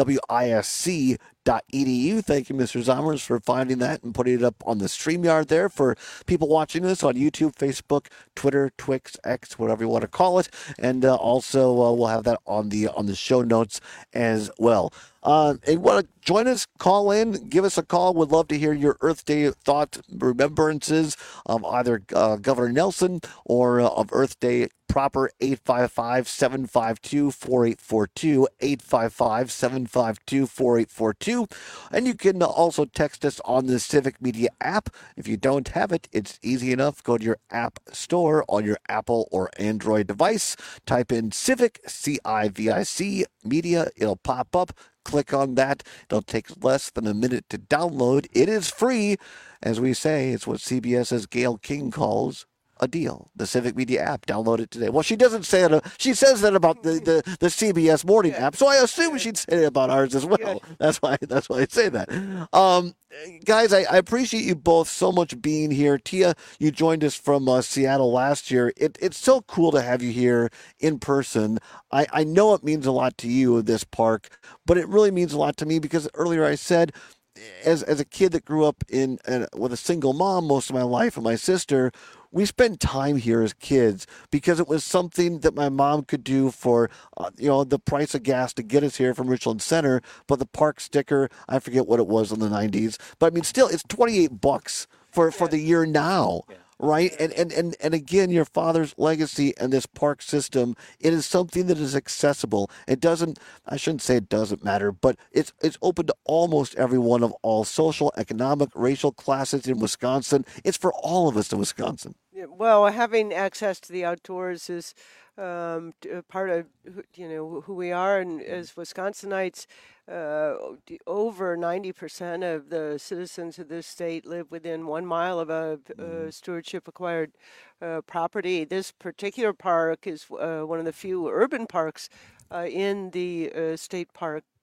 wisc dot e d u. Thank you, Mister Zomers, for finding that and putting it up on the StreamYard there for people watching this on YouTube, Facebook, Twitter, Twix, X, whatever you want to call it. And uh, also uh, we'll have that on the on the show notes as well. Uh, and you want to join us, call in, give us a call. We'd love to hear your Earth Day thoughts, remembrances of either uh, Governor Nelson or uh, of Earth Day proper. Eight five five, seven five two, four eight four two, eight five five, seven five two, four eight four two. And you can also text us on the Civic Media app. If you don't have it, it's easy enough. Go to your app store on your Apple or Android device. Type in Civic, C I V I C, Media. It'll pop up. Click on that. It'll take less than a minute to download. It is free. As we say, it's what CBS's Gayle King calls a deal. The Civic Media app. Download it today. Well, she doesn't say it. She says that about the, the, the C B S morning app, so I assume she'd say it about ours as well. That's why that's why I say that. Um, guys, I, I appreciate you both so much being here. Tia, you joined us from uh, Seattle last year. It, it's so cool to have you here in person. I, I know it means a lot to you, this park, but it really means a lot to me because earlier I said, as as a kid that grew up in uh, with a single mom most of my life and my sister, we spent time here as kids because it was something that my mom could do for, uh, you know, the price of gas to get us here from Richland Center. But the park sticker, I forget what it was in the nineties. But I mean, still, it's twenty-eight bucks for, for the year now. Yeah. Right. And, and, and, and again, your father's legacy and this park system, it is something that is accessible. It doesn't, I shouldn't say it doesn't matter, but it's it's open to almost everyone of all social, economic, racial classes in Wisconsin. It's for all of us in Wisconsin. Yeah, well, having access to the outdoors is um, part of, you know, who we are. And as Wisconsinites, uh, over ninety percent of the citizens of this state live within one mile of a, a stewardship acquired uh, property. This particular park is uh, one of the few urban parks uh, in the uh, state park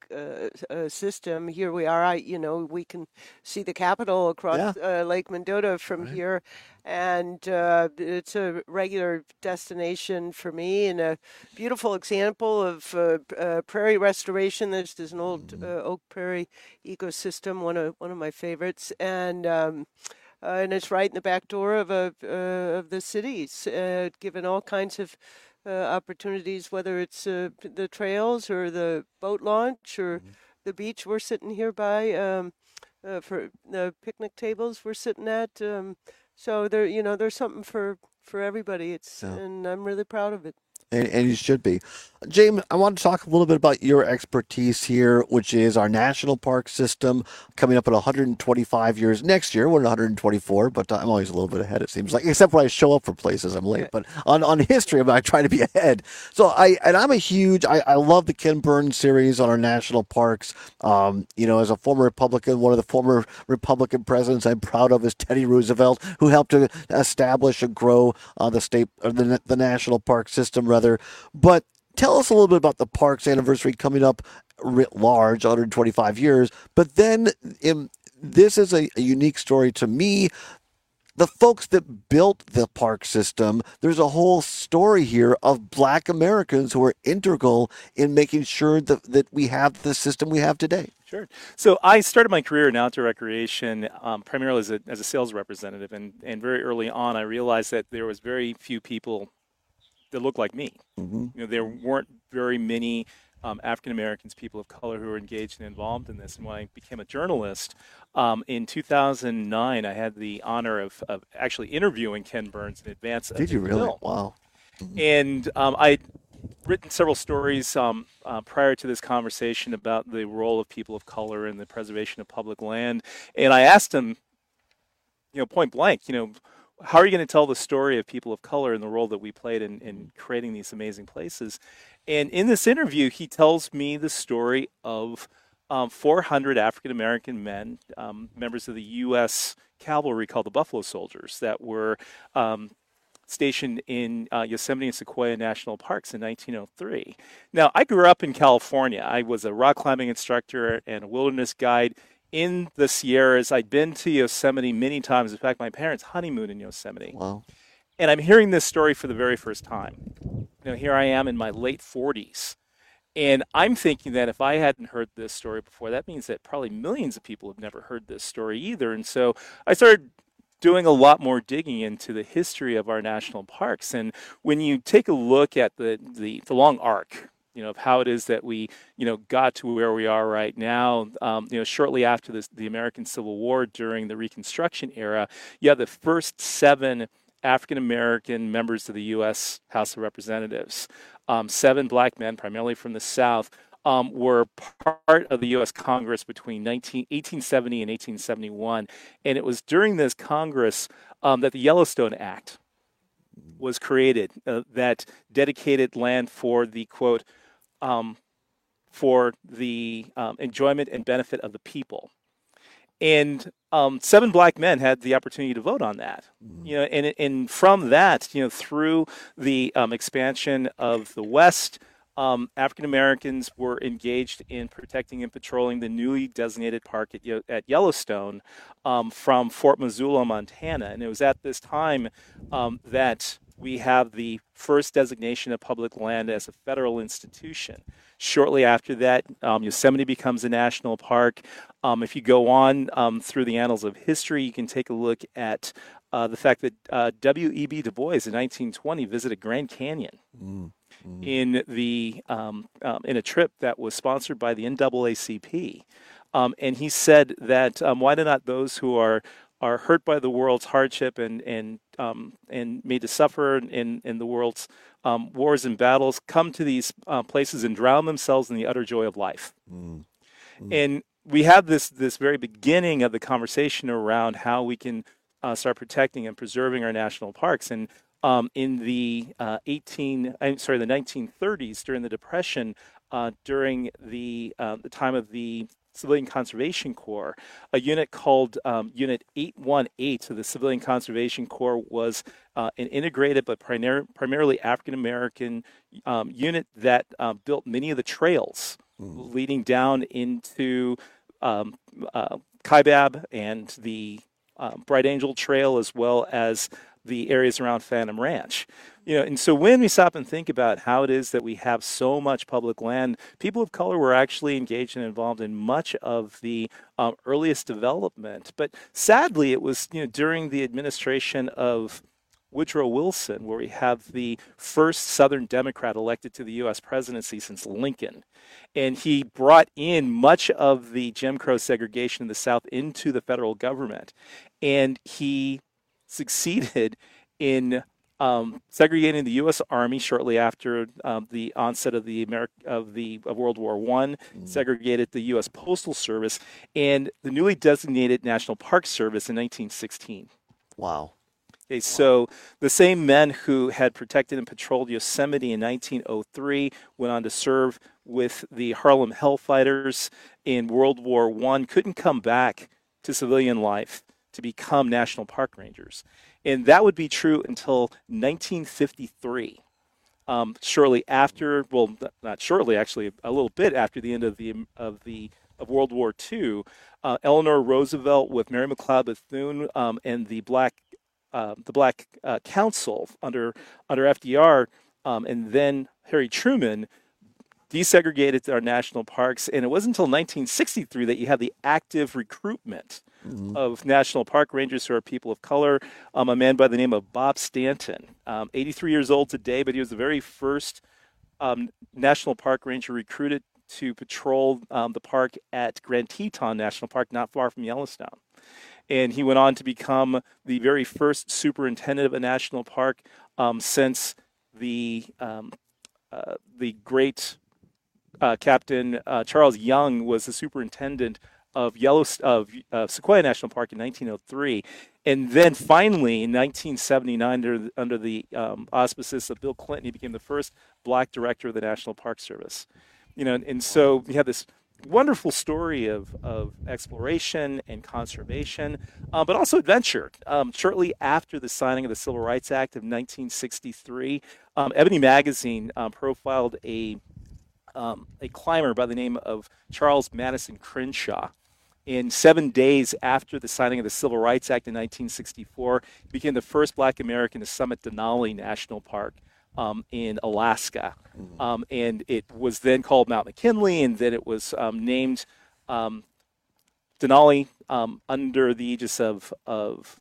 uh, uh, system. Here we are. I, you know, we can see the Capitol across Yeah. uh, Lake Mendota from Right. here, and uh, it's a regular destination for me and a beautiful example of uh, uh, prairie restoration. This is an old Mm-hmm. uh, oak prairie ecosystem, one of one of my favorites, and. Um, Uh, and it's right in the back door of a uh, of the cities, uh, given all kinds of uh, opportunities, whether it's uh, the trails or the boat launch or the beach we're sitting here by, um, uh, for the picnic tables we're sitting at. Um, so there, you know, there's something for for everybody. It's Yeah. and I'm really proud of it. And, and you should be. James, I want to talk a little bit about your expertise here, which is our national park system coming up at one hundred twenty-five years next year. We're at one hundred twenty-four, but I'm always a little bit ahead, it seems like, except when I show up for places, I'm late. But on, on history, I'm trying to be ahead. So I, and I'm a huge, I, I love the Ken Burns series on our national parks. Um, you know, as a former Republican, one of the former Republican presidents I'm proud of is Teddy Roosevelt, who helped to establish and grow uh, the state, or the, the national park system, rather. But tell us a little bit about the park's anniversary coming up writ large, one hundred twenty-five years. But then in, this is a, a unique story to me. The folks that built the park system, there's a whole story here of Black Americans who are integral in making sure that, that we have the system we have today. Sure. So I started my career in outdoor recreation um, primarily as a, as a sales representative. And, and very early on, I realized that there was very few people that looked like me. Mm-hmm. You know, there weren't very many um, African Americans, people of color, who were engaged and involved in this. And when I became a journalist um, in two thousand nine, I had the honor of, of actually interviewing Ken Burns in advance of Did you the really? film. Wow. And um, I'd written several stories um, uh, prior to this conversation about the role of people of color in the preservation of public land. And I asked him, you know, point blank, you know, how are you going to tell the story of people of color and the role that we played in, in creating these amazing places? And in this interview, he tells me the story of um, four hundred African-American men, um, members of the U S cavalry called the Buffalo Soldiers, that were um, stationed in uh, Yosemite and Sequoia National Parks in nineteen oh three. Now, I grew up in California. I was a rock climbing instructor and a wilderness guide in the Sierras. I'd been to Yosemite many times. In fact, my parents honeymooned in Yosemite. Wow. And I'm hearing this story for the very first time. You know, here I am in my late forties. And I'm thinking that if I hadn't heard this story before, that means that probably millions of people have never heard this story either. And so I started doing a lot more digging into the history of our national parks. And when you take a look at the, the, the long arc, you know, of how it is that we, you know, got to where we are right now. Um, you know, shortly after this, the American Civil War, during the Reconstruction era, you have the first seven African-American members of the U S House of Representatives. Um, seven black men, primarily from the South, um, were part of the U S Congress between eighteen seventy and eighteen seventy-one. And it was during this Congress um, that the Yellowstone Act was created, uh, that dedicated land for the, quote, um, for the um, enjoyment and benefit of the people. And um, seven black men had the opportunity to vote on that. Mm-hmm. You know, and and from that, you know, through the um, expansion of the West, um, African Americans were engaged in protecting and patrolling the newly designated park at, at Yellowstone um, from Fort Missoula, Montana. And it was at this time um, that we have the first designation of public land as a federal institution. Shortly after that, um, Yosemite becomes a national park. Um, if you go on um, through the annals of history, you can take a look at uh, the fact that uh, W E B Du Bois in nineteen twenty visited Grand Canyon mm, mm. in the um, um, in a trip that was sponsored by the N double A C P, um, and he said that um, why do not those who are are hurt by the world's hardship and and um, and made to suffer in in the world's um, wars and battles come to these uh, places and drown themselves in the utter joy of life. Mm. Mm. And we have this this very beginning of the conversation around how we can uh, start protecting and preserving our national parks. And um, in the uh, eighteen, I'm sorry, the nineteen thirties, during the Depression, uh, during the uh, the time of the Civilian Conservation Corps, a unit called um, Unit eight one eight of the Civilian Conservation Corps was uh, an integrated but primar- primarily African-American um, unit that uh, built many of the trails mm. leading down into um, uh, Kaibab and the uh, Bright Angel Trail, as well as the areas around Phantom Ranch. You know, and so when we stop and think about how it is that we have so much public land, people of color were actually engaged and involved in much of the um, earliest development. But sadly, it was, you know, during the administration of Woodrow Wilson where we have the first Southern Democrat elected to the U S presidency since Lincoln. And he brought in much of the Jim Crow segregation in the South into the federal government. And he succeeded in um, segregating the U S Army shortly after um, the onset of the Ameri- of the of World War One, mm. segregated the U S Postal Service and the newly designated National Park Service in nineteen sixteen. Wow. Okay, so the same men who had protected and patrolled Yosemite in nineteen oh three went on to serve with the Harlem Hellfighters in World War One, couldn't come back to civilian life to become National Park Rangers. And that would be true until nineteen fifty-three. Um, shortly after, well, not shortly, actually, a little bit after the end of the of the of World War Two, uh, Eleanor Roosevelt with Mary McLeod Bethune um, and the Black uh, the Black uh, Council under under F D R, um, and then Harry Truman desegregated our national parks. And it wasn't until nineteen sixty-three that you had the active recruitment mm-hmm. of national park rangers who are people of color. Um, a man by the name of Bob Stanton, um, eighty-three years old today, but he was the very first um, national park ranger recruited to patrol um, the park at Grand Teton National Park, not far from Yellowstone. And he went on to become the very first superintendent of a national park um, since the um, uh, the great Uh, Captain uh, Charles Young was the superintendent of Yellowstone of uh, Sequoia National Park in nineteen oh three, and then finally in nineteen seventy-nine, under, under the um, auspices of Bill Clinton, he became the first black director of the National Park Service. You know, and, and so we have this wonderful story of, of exploration and conservation, uh, but also adventure. Um, shortly after the signing of the Civil Rights Act of nineteen sixty-three, um, Ebony Magazine um, profiled a Um, a climber by the name of Charles Madison Crenshaw. In seven days after the signing of the Civil Rights Act in nineteen sixty-four, he became the first black American to summit Denali National Park um, in Alaska. Mm-hmm. Um, and it was then called Mount McKinley, and then it was um, named um, Denali um, under the aegis of, of,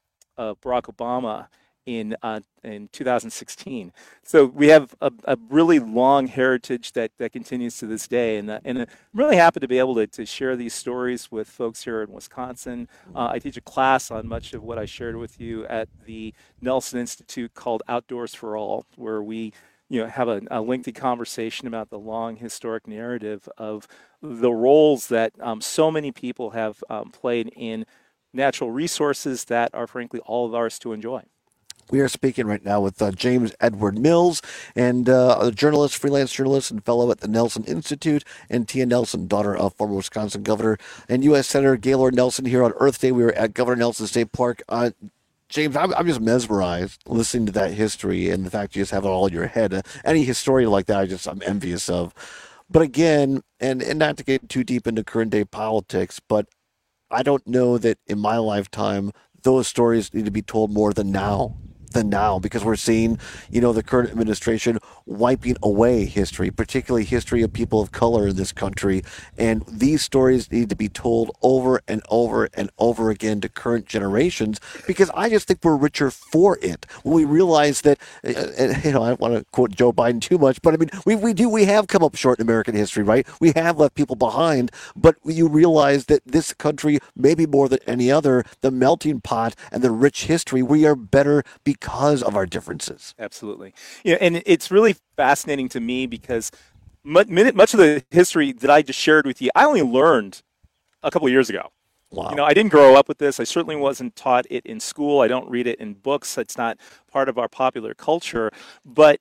of Barack Obama in uh, in two thousand sixteen. So we have a, a really long heritage that, that continues to this day, and uh, and I'm really happy to be able to, to share these stories with folks here in Wisconsin. Uh, I teach a class on much of what I shared with you at the Nelson Institute called Outdoors for All, where we you know have a, a lengthy conversation about the long historic narrative of the roles that um, so many people have um, played in natural resources that are frankly all of ours to enjoy. We are speaking right now with uh, James Edward Mills, and uh, a journalist, freelance journalist, and fellow at the Nelson Institute, and Tia Nelson, daughter of former Wisconsin Governor and U S Senator Gaylord Nelson. Here on Earth Day, we were at Governor Nelson State Park. Uh, James, I'm, I'm just mesmerized listening to that history and the fact you just have it all in your head. Uh, any historian like that, I just I'm envious of. But again, and, and not to get too deep into current day politics, but I don't know that in my lifetime those stories need to be told more than now. than now, because we're seeing, you know, the current administration wiping away history, particularly history of people of color in this country. And these stories need to be told over and over and over again to current generations, because I just think we're richer for it. When we realize that, uh, you know, I don't want to quote Joe Biden too much, but I mean, we, we do, we have come up short in American history, right? We have left people behind, but you realize that this country, maybe more than any other, the melting pot and the rich history, we are better because because of our differences. Absolutely. Yeah, and it's really fascinating to me because much, much of the history that I just shared with you, I only learned a couple of years ago. Wow. You know, I didn't grow up with this. I certainly wasn't taught it in school. I don't read it in books. It's not part of our popular culture. But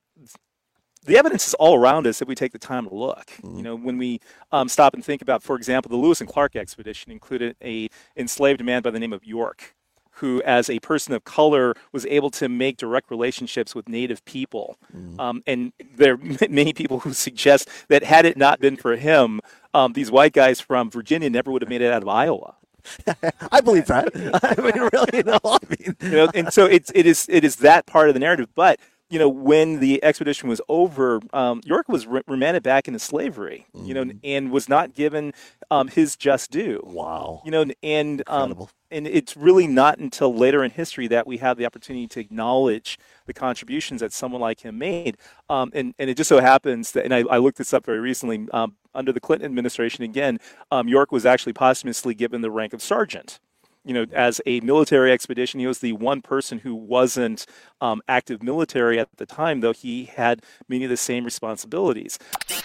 the evidence is all around us if we take the time to look. Mm-hmm. You know, when we um, stop and think about, for example, the Lewis and Clark expedition included a enslaved man by the name of York, who, as a person of color, was able to make direct relationships with Native people. Mm. Um, and there are many people who suggest that had it not been for him, um, these white guys from Virginia never would have made it out of Iowa. I believe that. I mean, really, no. I mean, you know, and so it's it is it is that part of the narrative. But you know, when the expedition was over, um, York was re- remanded back into slavery. Mm. You know, and was not given um, his just due. Wow. You know, and um, and it's really not until later in history that we have the opportunity to acknowledge the contributions that someone like him made. Um, and, and it just so happens that, and I, I looked this up very recently, um, under the Clinton administration again, um, York was actually posthumously given the rank of sergeant. You know, as a military expedition, he was the one person who wasn't um, active military at the time, though he had many of the same responsibilities.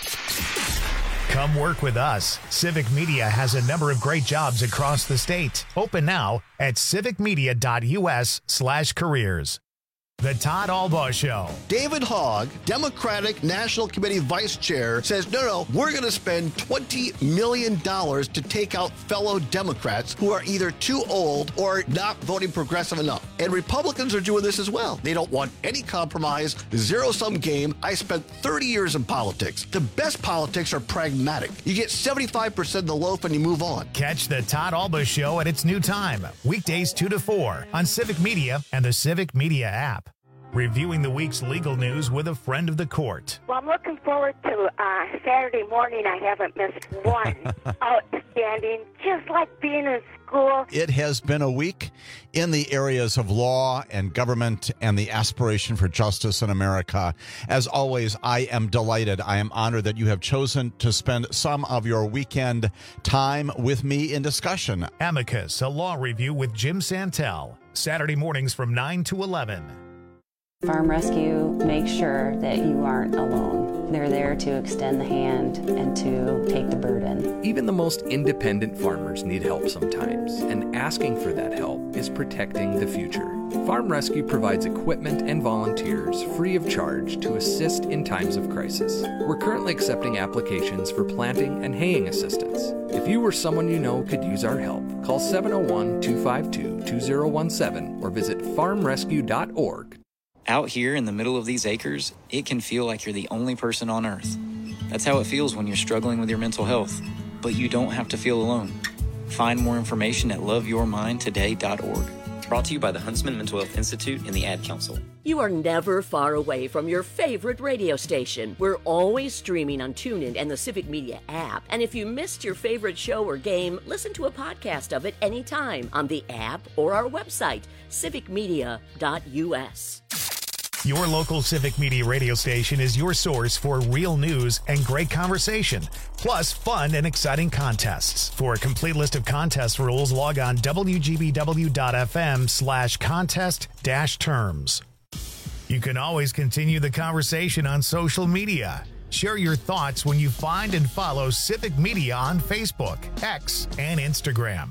Come work with us. Civic Media has a number of great jobs across the state. Open now at civicmedia.us slash careers. The Todd Albaugh Show. David Hogg, Democratic National Committee Vice Chair, says, no, no, we're going to spend twenty million dollars to take out fellow Democrats who are either too old or not voting progressive enough. And Republicans are doing this as well. They don't want any compromise, zero-sum game. I spent thirty years in politics. The best politics are pragmatic. You get seventy-five percent of the loaf and you move on. Catch the Todd Albaugh Show at its new time, weekdays two to four on Civic Media and the Civic Media app. Reviewing the week's legal news with a friend of the court. Well, I'm looking forward to uh, Saturday morning. I haven't missed one. Outstanding, just like being in school. It has been a week in the areas of law and government and the aspiration for justice in America. As always, I am delighted. I am honored that you have chosen to spend some of your weekend time with me in discussion. Amicus, a law review with Jim Santel. Saturday mornings from nine to eleven. Farm Rescue makes sure that you aren't alone. They're there to extend the hand and to take the burden. Even the most independent farmers need help sometimes, and asking for that help is protecting the future. Farm Rescue provides equipment and volunteers free of charge to assist in times of crisis. We're currently accepting applications for planting and haying assistance. If you or someone you know could use our help, call seven oh one, two five two, two oh one seven or visit farm rescue dot org. Out here in the middle of these acres, it can feel like you're the only person on earth. That's how it feels when you're struggling with your mental health. But you don't have to feel alone. Find more information at love your mind today dot org. Brought to you by the Huntsman Mental Health Institute and the Ad Council. You are never far away from your favorite radio station. We're always streaming on TuneIn and the Civic Media app. And if you missed your favorite show or game, listen to a podcast of it anytime on the app or our website, civic media dot u s. Your local Civic Media radio station is your source for real news and great conversation, plus fun and exciting contests. For a complete list of contest rules, log on w g b w dot f m slash contest dash terms. You can always continue the conversation on social media. Share your thoughts when you find and follow Civic Media on Facebook, X, and Instagram.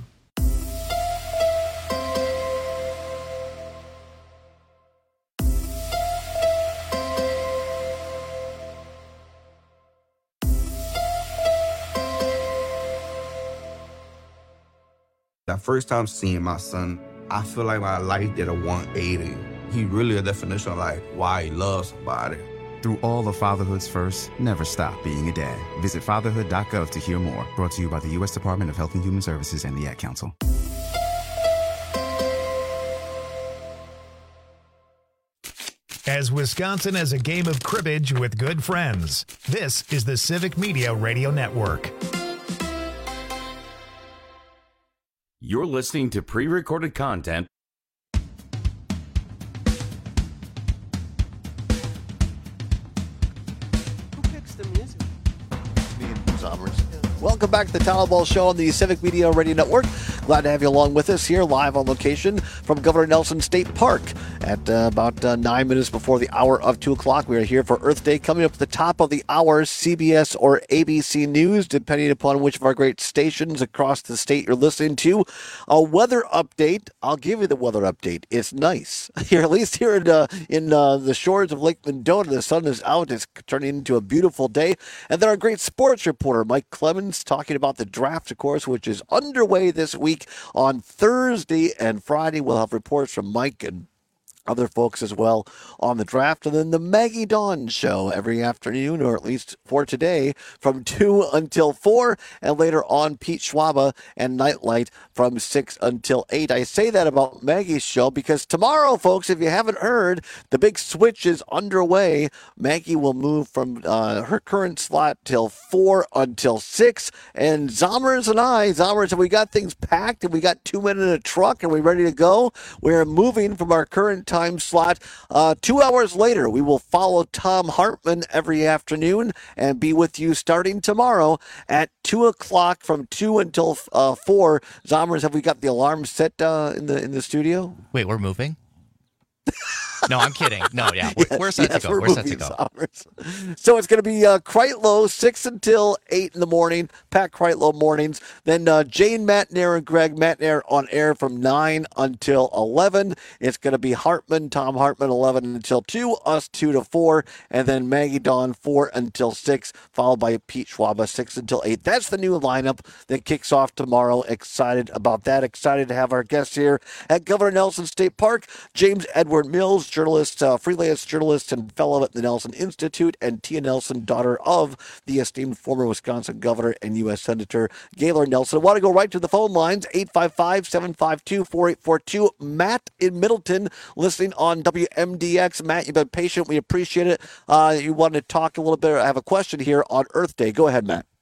That first time seeing my son, I feel like my life did a one eighty. He really a definition of like why he loves somebody. Through all of fatherhood's first, never stop being a dad. Visit fatherhood dot gov to hear more. Brought to you by the U S Department of Health and Human Services and the Ad Council. As Wisconsin has a game of cribbage with good friends, this is the Civic Media Radio Network. You're listening to pre-recorded content. Who picks the music? Welcome back to the Todd Albaugh Show on the Civic Media Radio Network. Glad to have you along with us here live on location from Governor Nelson State Park at uh, about uh, nine minutes before the hour of two o'clock. We are here for Earth Day. Coming up at the top of the hour, C B S or A B C News, depending upon which of our great stations across the state you're listening to. A weather update. I'll give you the weather update. It's nice. Here, at least here in, uh, in uh, the shores of Lake Mendota, the sun is out. It's turning into a beautiful day. And then our great sports reporter, Mike Clemens, talking about the draft, of course, which is underway this week. week. On Thursday and Friday, we'll have reports from Mike and other folks as well on the draft. And then the Maggie Dawn Show every afternoon, or at least for today, from two until four. And later on, Pete Schwaba and Nightlight from six until eight. I say that about Maggie's show because tomorrow, folks, if you haven't heard, the big switch is underway. Maggie will move from uh, her current slot till four until six. And Zommers and I, Zommers, have we got things packed and we got two men in a truck and we ready to go? We're moving from our current time slot. Uh, two hours later, we will follow Tom Hartman every afternoon and be with you starting tomorrow at two o'clock from two until uh, four. Zommers, have we got the alarm set uh, in the in the studio? Wait, we're moving? No, I'm kidding. No, yeah, we're, we're set yes, to go. We're, we're set to moving, go. Zommers. So it's going to be uh, Kreitlow, six until eight in the morning, Pat Kreitlow mornings. Then uh, Jane Matnair and Greg Matnair on air from nine until eleven. It's going to be Hartman, Tom Hartman, eleven until two, us two to four, and then Maggie Dawn, four until six, followed by Pete Schwaba, six until eight. That's the new lineup that kicks off tomorrow. Excited about that. Excited to have our guests here at Governor Nelson State Park, James Edward Mills, journalist, uh, freelance journalist and fellow at the Nelson Institute, and Tia Nelson, daughter of the esteemed former Wisconsin governor and U S Senator Gaylord Nelson. I want to go right to the phone lines, eight five five, seven five two, four eight four two. Matt in Middleton, listening on W M D X. Matt, you've been patient. We appreciate it. Uh, you wanted to talk a little bit. I have a question here on Earth Day. Go ahead, Matt.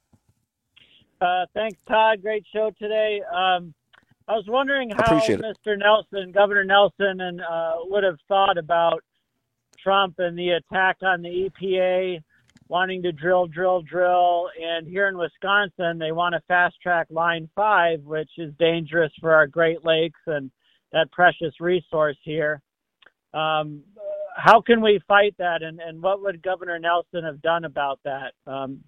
Uh, thanks, Todd. Great show today. Um, I was wondering how Mister Nelson, Governor Nelson, and uh, would have thought about Trump and the attack on the E P A, wanting to drill, drill, drill. And here in Wisconsin, they want to fast-track Line five, which is dangerous for our Great Lakes and that precious resource here. Um, how can we fight that, and, and what would Governor Nelson have done about that? Um,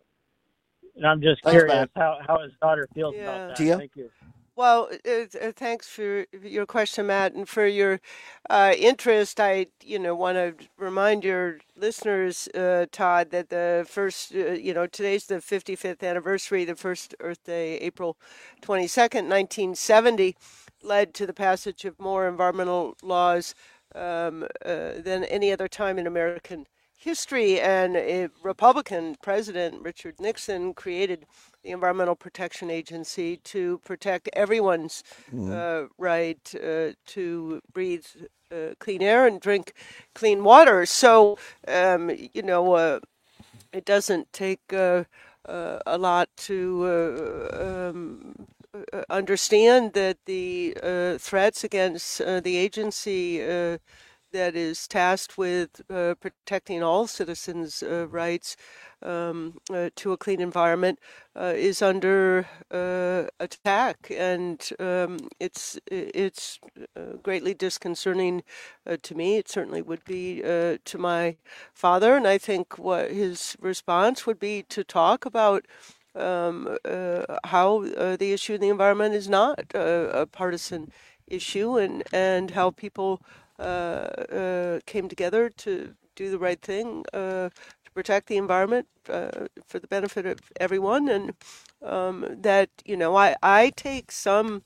and I'm just Thanks, curious Matt. how, how his daughter feels Yeah. about that. Tia? Thank you. Well, uh, uh, thanks for your question, Matt, and for your uh, interest. I, you know, want to remind your listeners, uh, Todd, that the first, uh, you know, today's the fifty-fifth anniversary. The first Earth Day, April twenty-second, nineteen seventy, led to the passage of more environmental laws um, uh, than any other time in American history. And a Republican President, Richard Nixon, created the Environmental Protection Agency to protect everyone's Mhm. uh, right uh, to breathe uh, clean air and drink clean water. So, um, you know, uh, it doesn't take uh, uh, a lot to uh, um, uh, understand that the uh, threats against uh, the agency uh, that is tasked with uh, protecting all citizens' uh, rights um, uh, to a clean environment uh, is under uh, attack, and um, it's it's uh, greatly disconcerting uh, to me. It certainly would be uh, to my father, and I think what his response would be to talk about um, uh, how uh, the issue of the environment is not a, a partisan issue, and and how people uh, uh, came together to do the right thing uh, to protect the environment uh, for the benefit of everyone, and um, that you know I I take some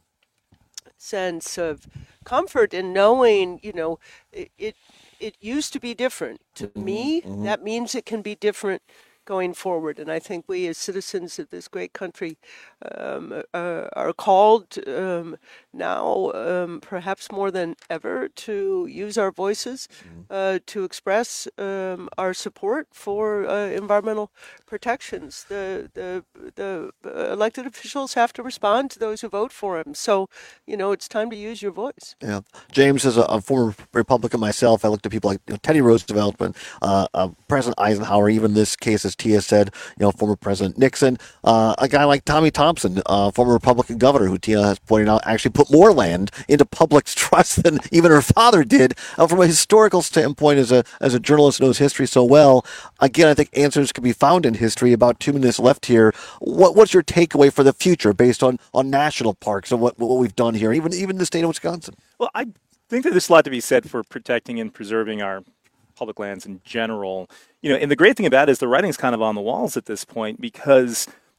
sense of comfort in knowing you know it it, it used to be different. To me, Mhm. that means it can be different going forward, and I think we as citizens of this great country um, uh, are called um, now, um, perhaps more than ever, to use our voices uh, to express um, our support for uh, environmental protections. The, the the elected officials have to respond to those who vote for them. So, you know, it's time to use your voice. Yeah, James, as a, a former Republican myself, I looked at people like you know, Teddy Roosevelt, but uh, uh, President Eisenhower, even this case, as Tia said, you know, former President Nixon, uh, a guy like Tommy Thompson, uh, former Republican governor, who Tia has pointed out actually put more land into public's trust than even her father did. Uh, from a historical standpoint, as a as a journalist who knows history so well, again, I think answers can be found in history. About two minutes left here. What what's your takeaway for the future based on, on national parks and what what we've done here, even even the state of Wisconsin? Well, I think that there's a lot to be said for protecting and preserving our public lands in general. You know, and the great thing about it is the writing's kind of on the walls at this point, because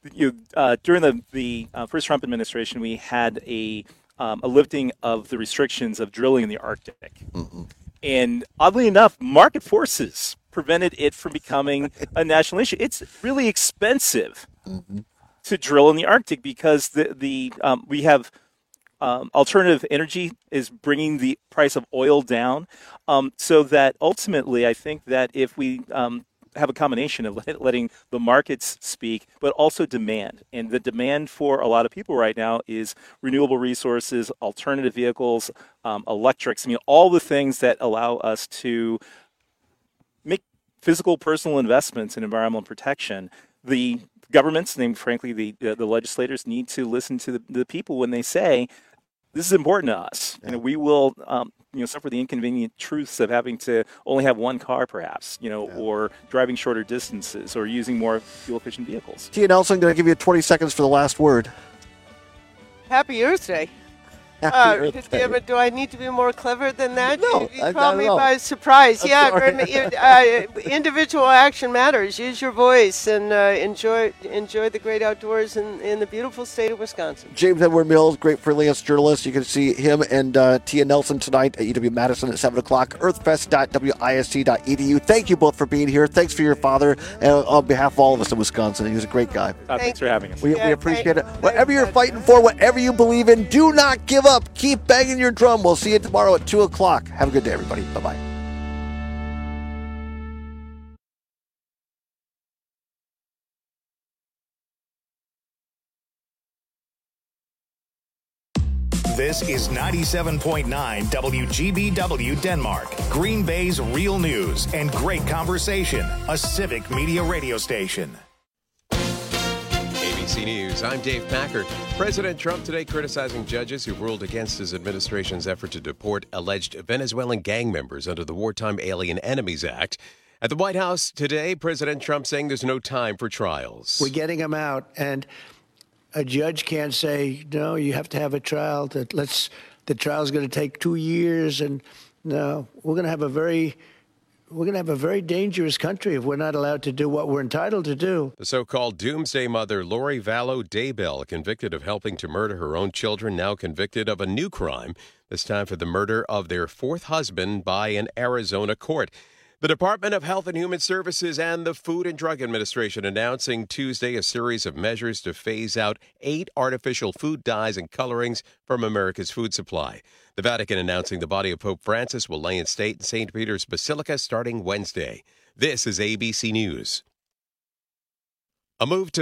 you know, uh, during the the uh, first Trump administration, we had a um, a lifting of the restrictions of drilling in the Arctic, mm-hmm. and oddly enough, market forces prevented it from becoming a national issue. It's really expensive mm-hmm. to drill in the Arctic because the the um, we have um, alternative energy is bringing the price of oil down, um, so that ultimately, I think that if we um, have a combination of letting the markets speak, but also demand. And the demand for a lot of people right now is renewable resources, alternative vehicles, um, electrics. I mean, all the things that allow us to make physical, personal investments in environmental protection. The governments, named frankly the the, the legislators, need to listen to the, the people when they say, this is important to us. Yeah. You know, we will um, you know, suffer the inconvenient truths of having to only have one car, perhaps, you know, yeah. or driving shorter distances, or using more fuel-efficient vehicles. Tia Nelson, going to give you twenty seconds for the last word. Happy Earth Day. Happy Uh, Earth Day. yeah, but do I need to be more clever than that? No, you, you I- caught I me don't know. by surprise. I'm yeah, sorry. rem- you- uh, individual action matters. Use your voice and uh, enjoy enjoy the great outdoors in, in the beautiful state of Wisconsin. James Edward Mills, great freelance journalist. You can see him and uh, Tia Nelson tonight at U W Madison at seven o'clock, earthfest dot w i s t dot e d u. Thank you both for being here. Thanks for your father, and on behalf of all of us in Wisconsin. He was a great guy. Uh, thanks for having us. We, Yeah, we appreciate thank- it. Whatever you're fighting for, whatever you believe in, do not give up. Keep banging your drum. We'll see you tomorrow at two o'clock. Have a good day, everybody. Bye-bye. This is ninety-seven point nine W G B W Denmark, Green Bay's real news and great conversation, a civic media radio station. A B C News, I'm Dave Packer. President Trump today criticizing judges who ruled against his administration's effort to deport alleged Venezuelan gang members under the Wartime Alien Enemies Act. At the White House today, President Trump saying there's no time for trials. We're getting them out, and a judge can't say, no, you have to have a trial. That let's the trial's going to take two years, and no, we're going to have a very we're going to have a very dangerous country if we're not allowed to do what we're entitled to do. The so-called doomsday mother, Lori Vallow Daybell, convicted of helping to murder her own children, now convicted of a new crime, this time for the murder of their fourth husband by an Arizona court. The Department of Health and Human Services and the Food and Drug Administration announcing Tuesday a series of measures to phase out eight artificial food dyes and colorings from America's food supply. The Vatican announcing the body of Pope Francis will lay in state in Saint Peter's Basilica starting Wednesday. This is A B C News. A move to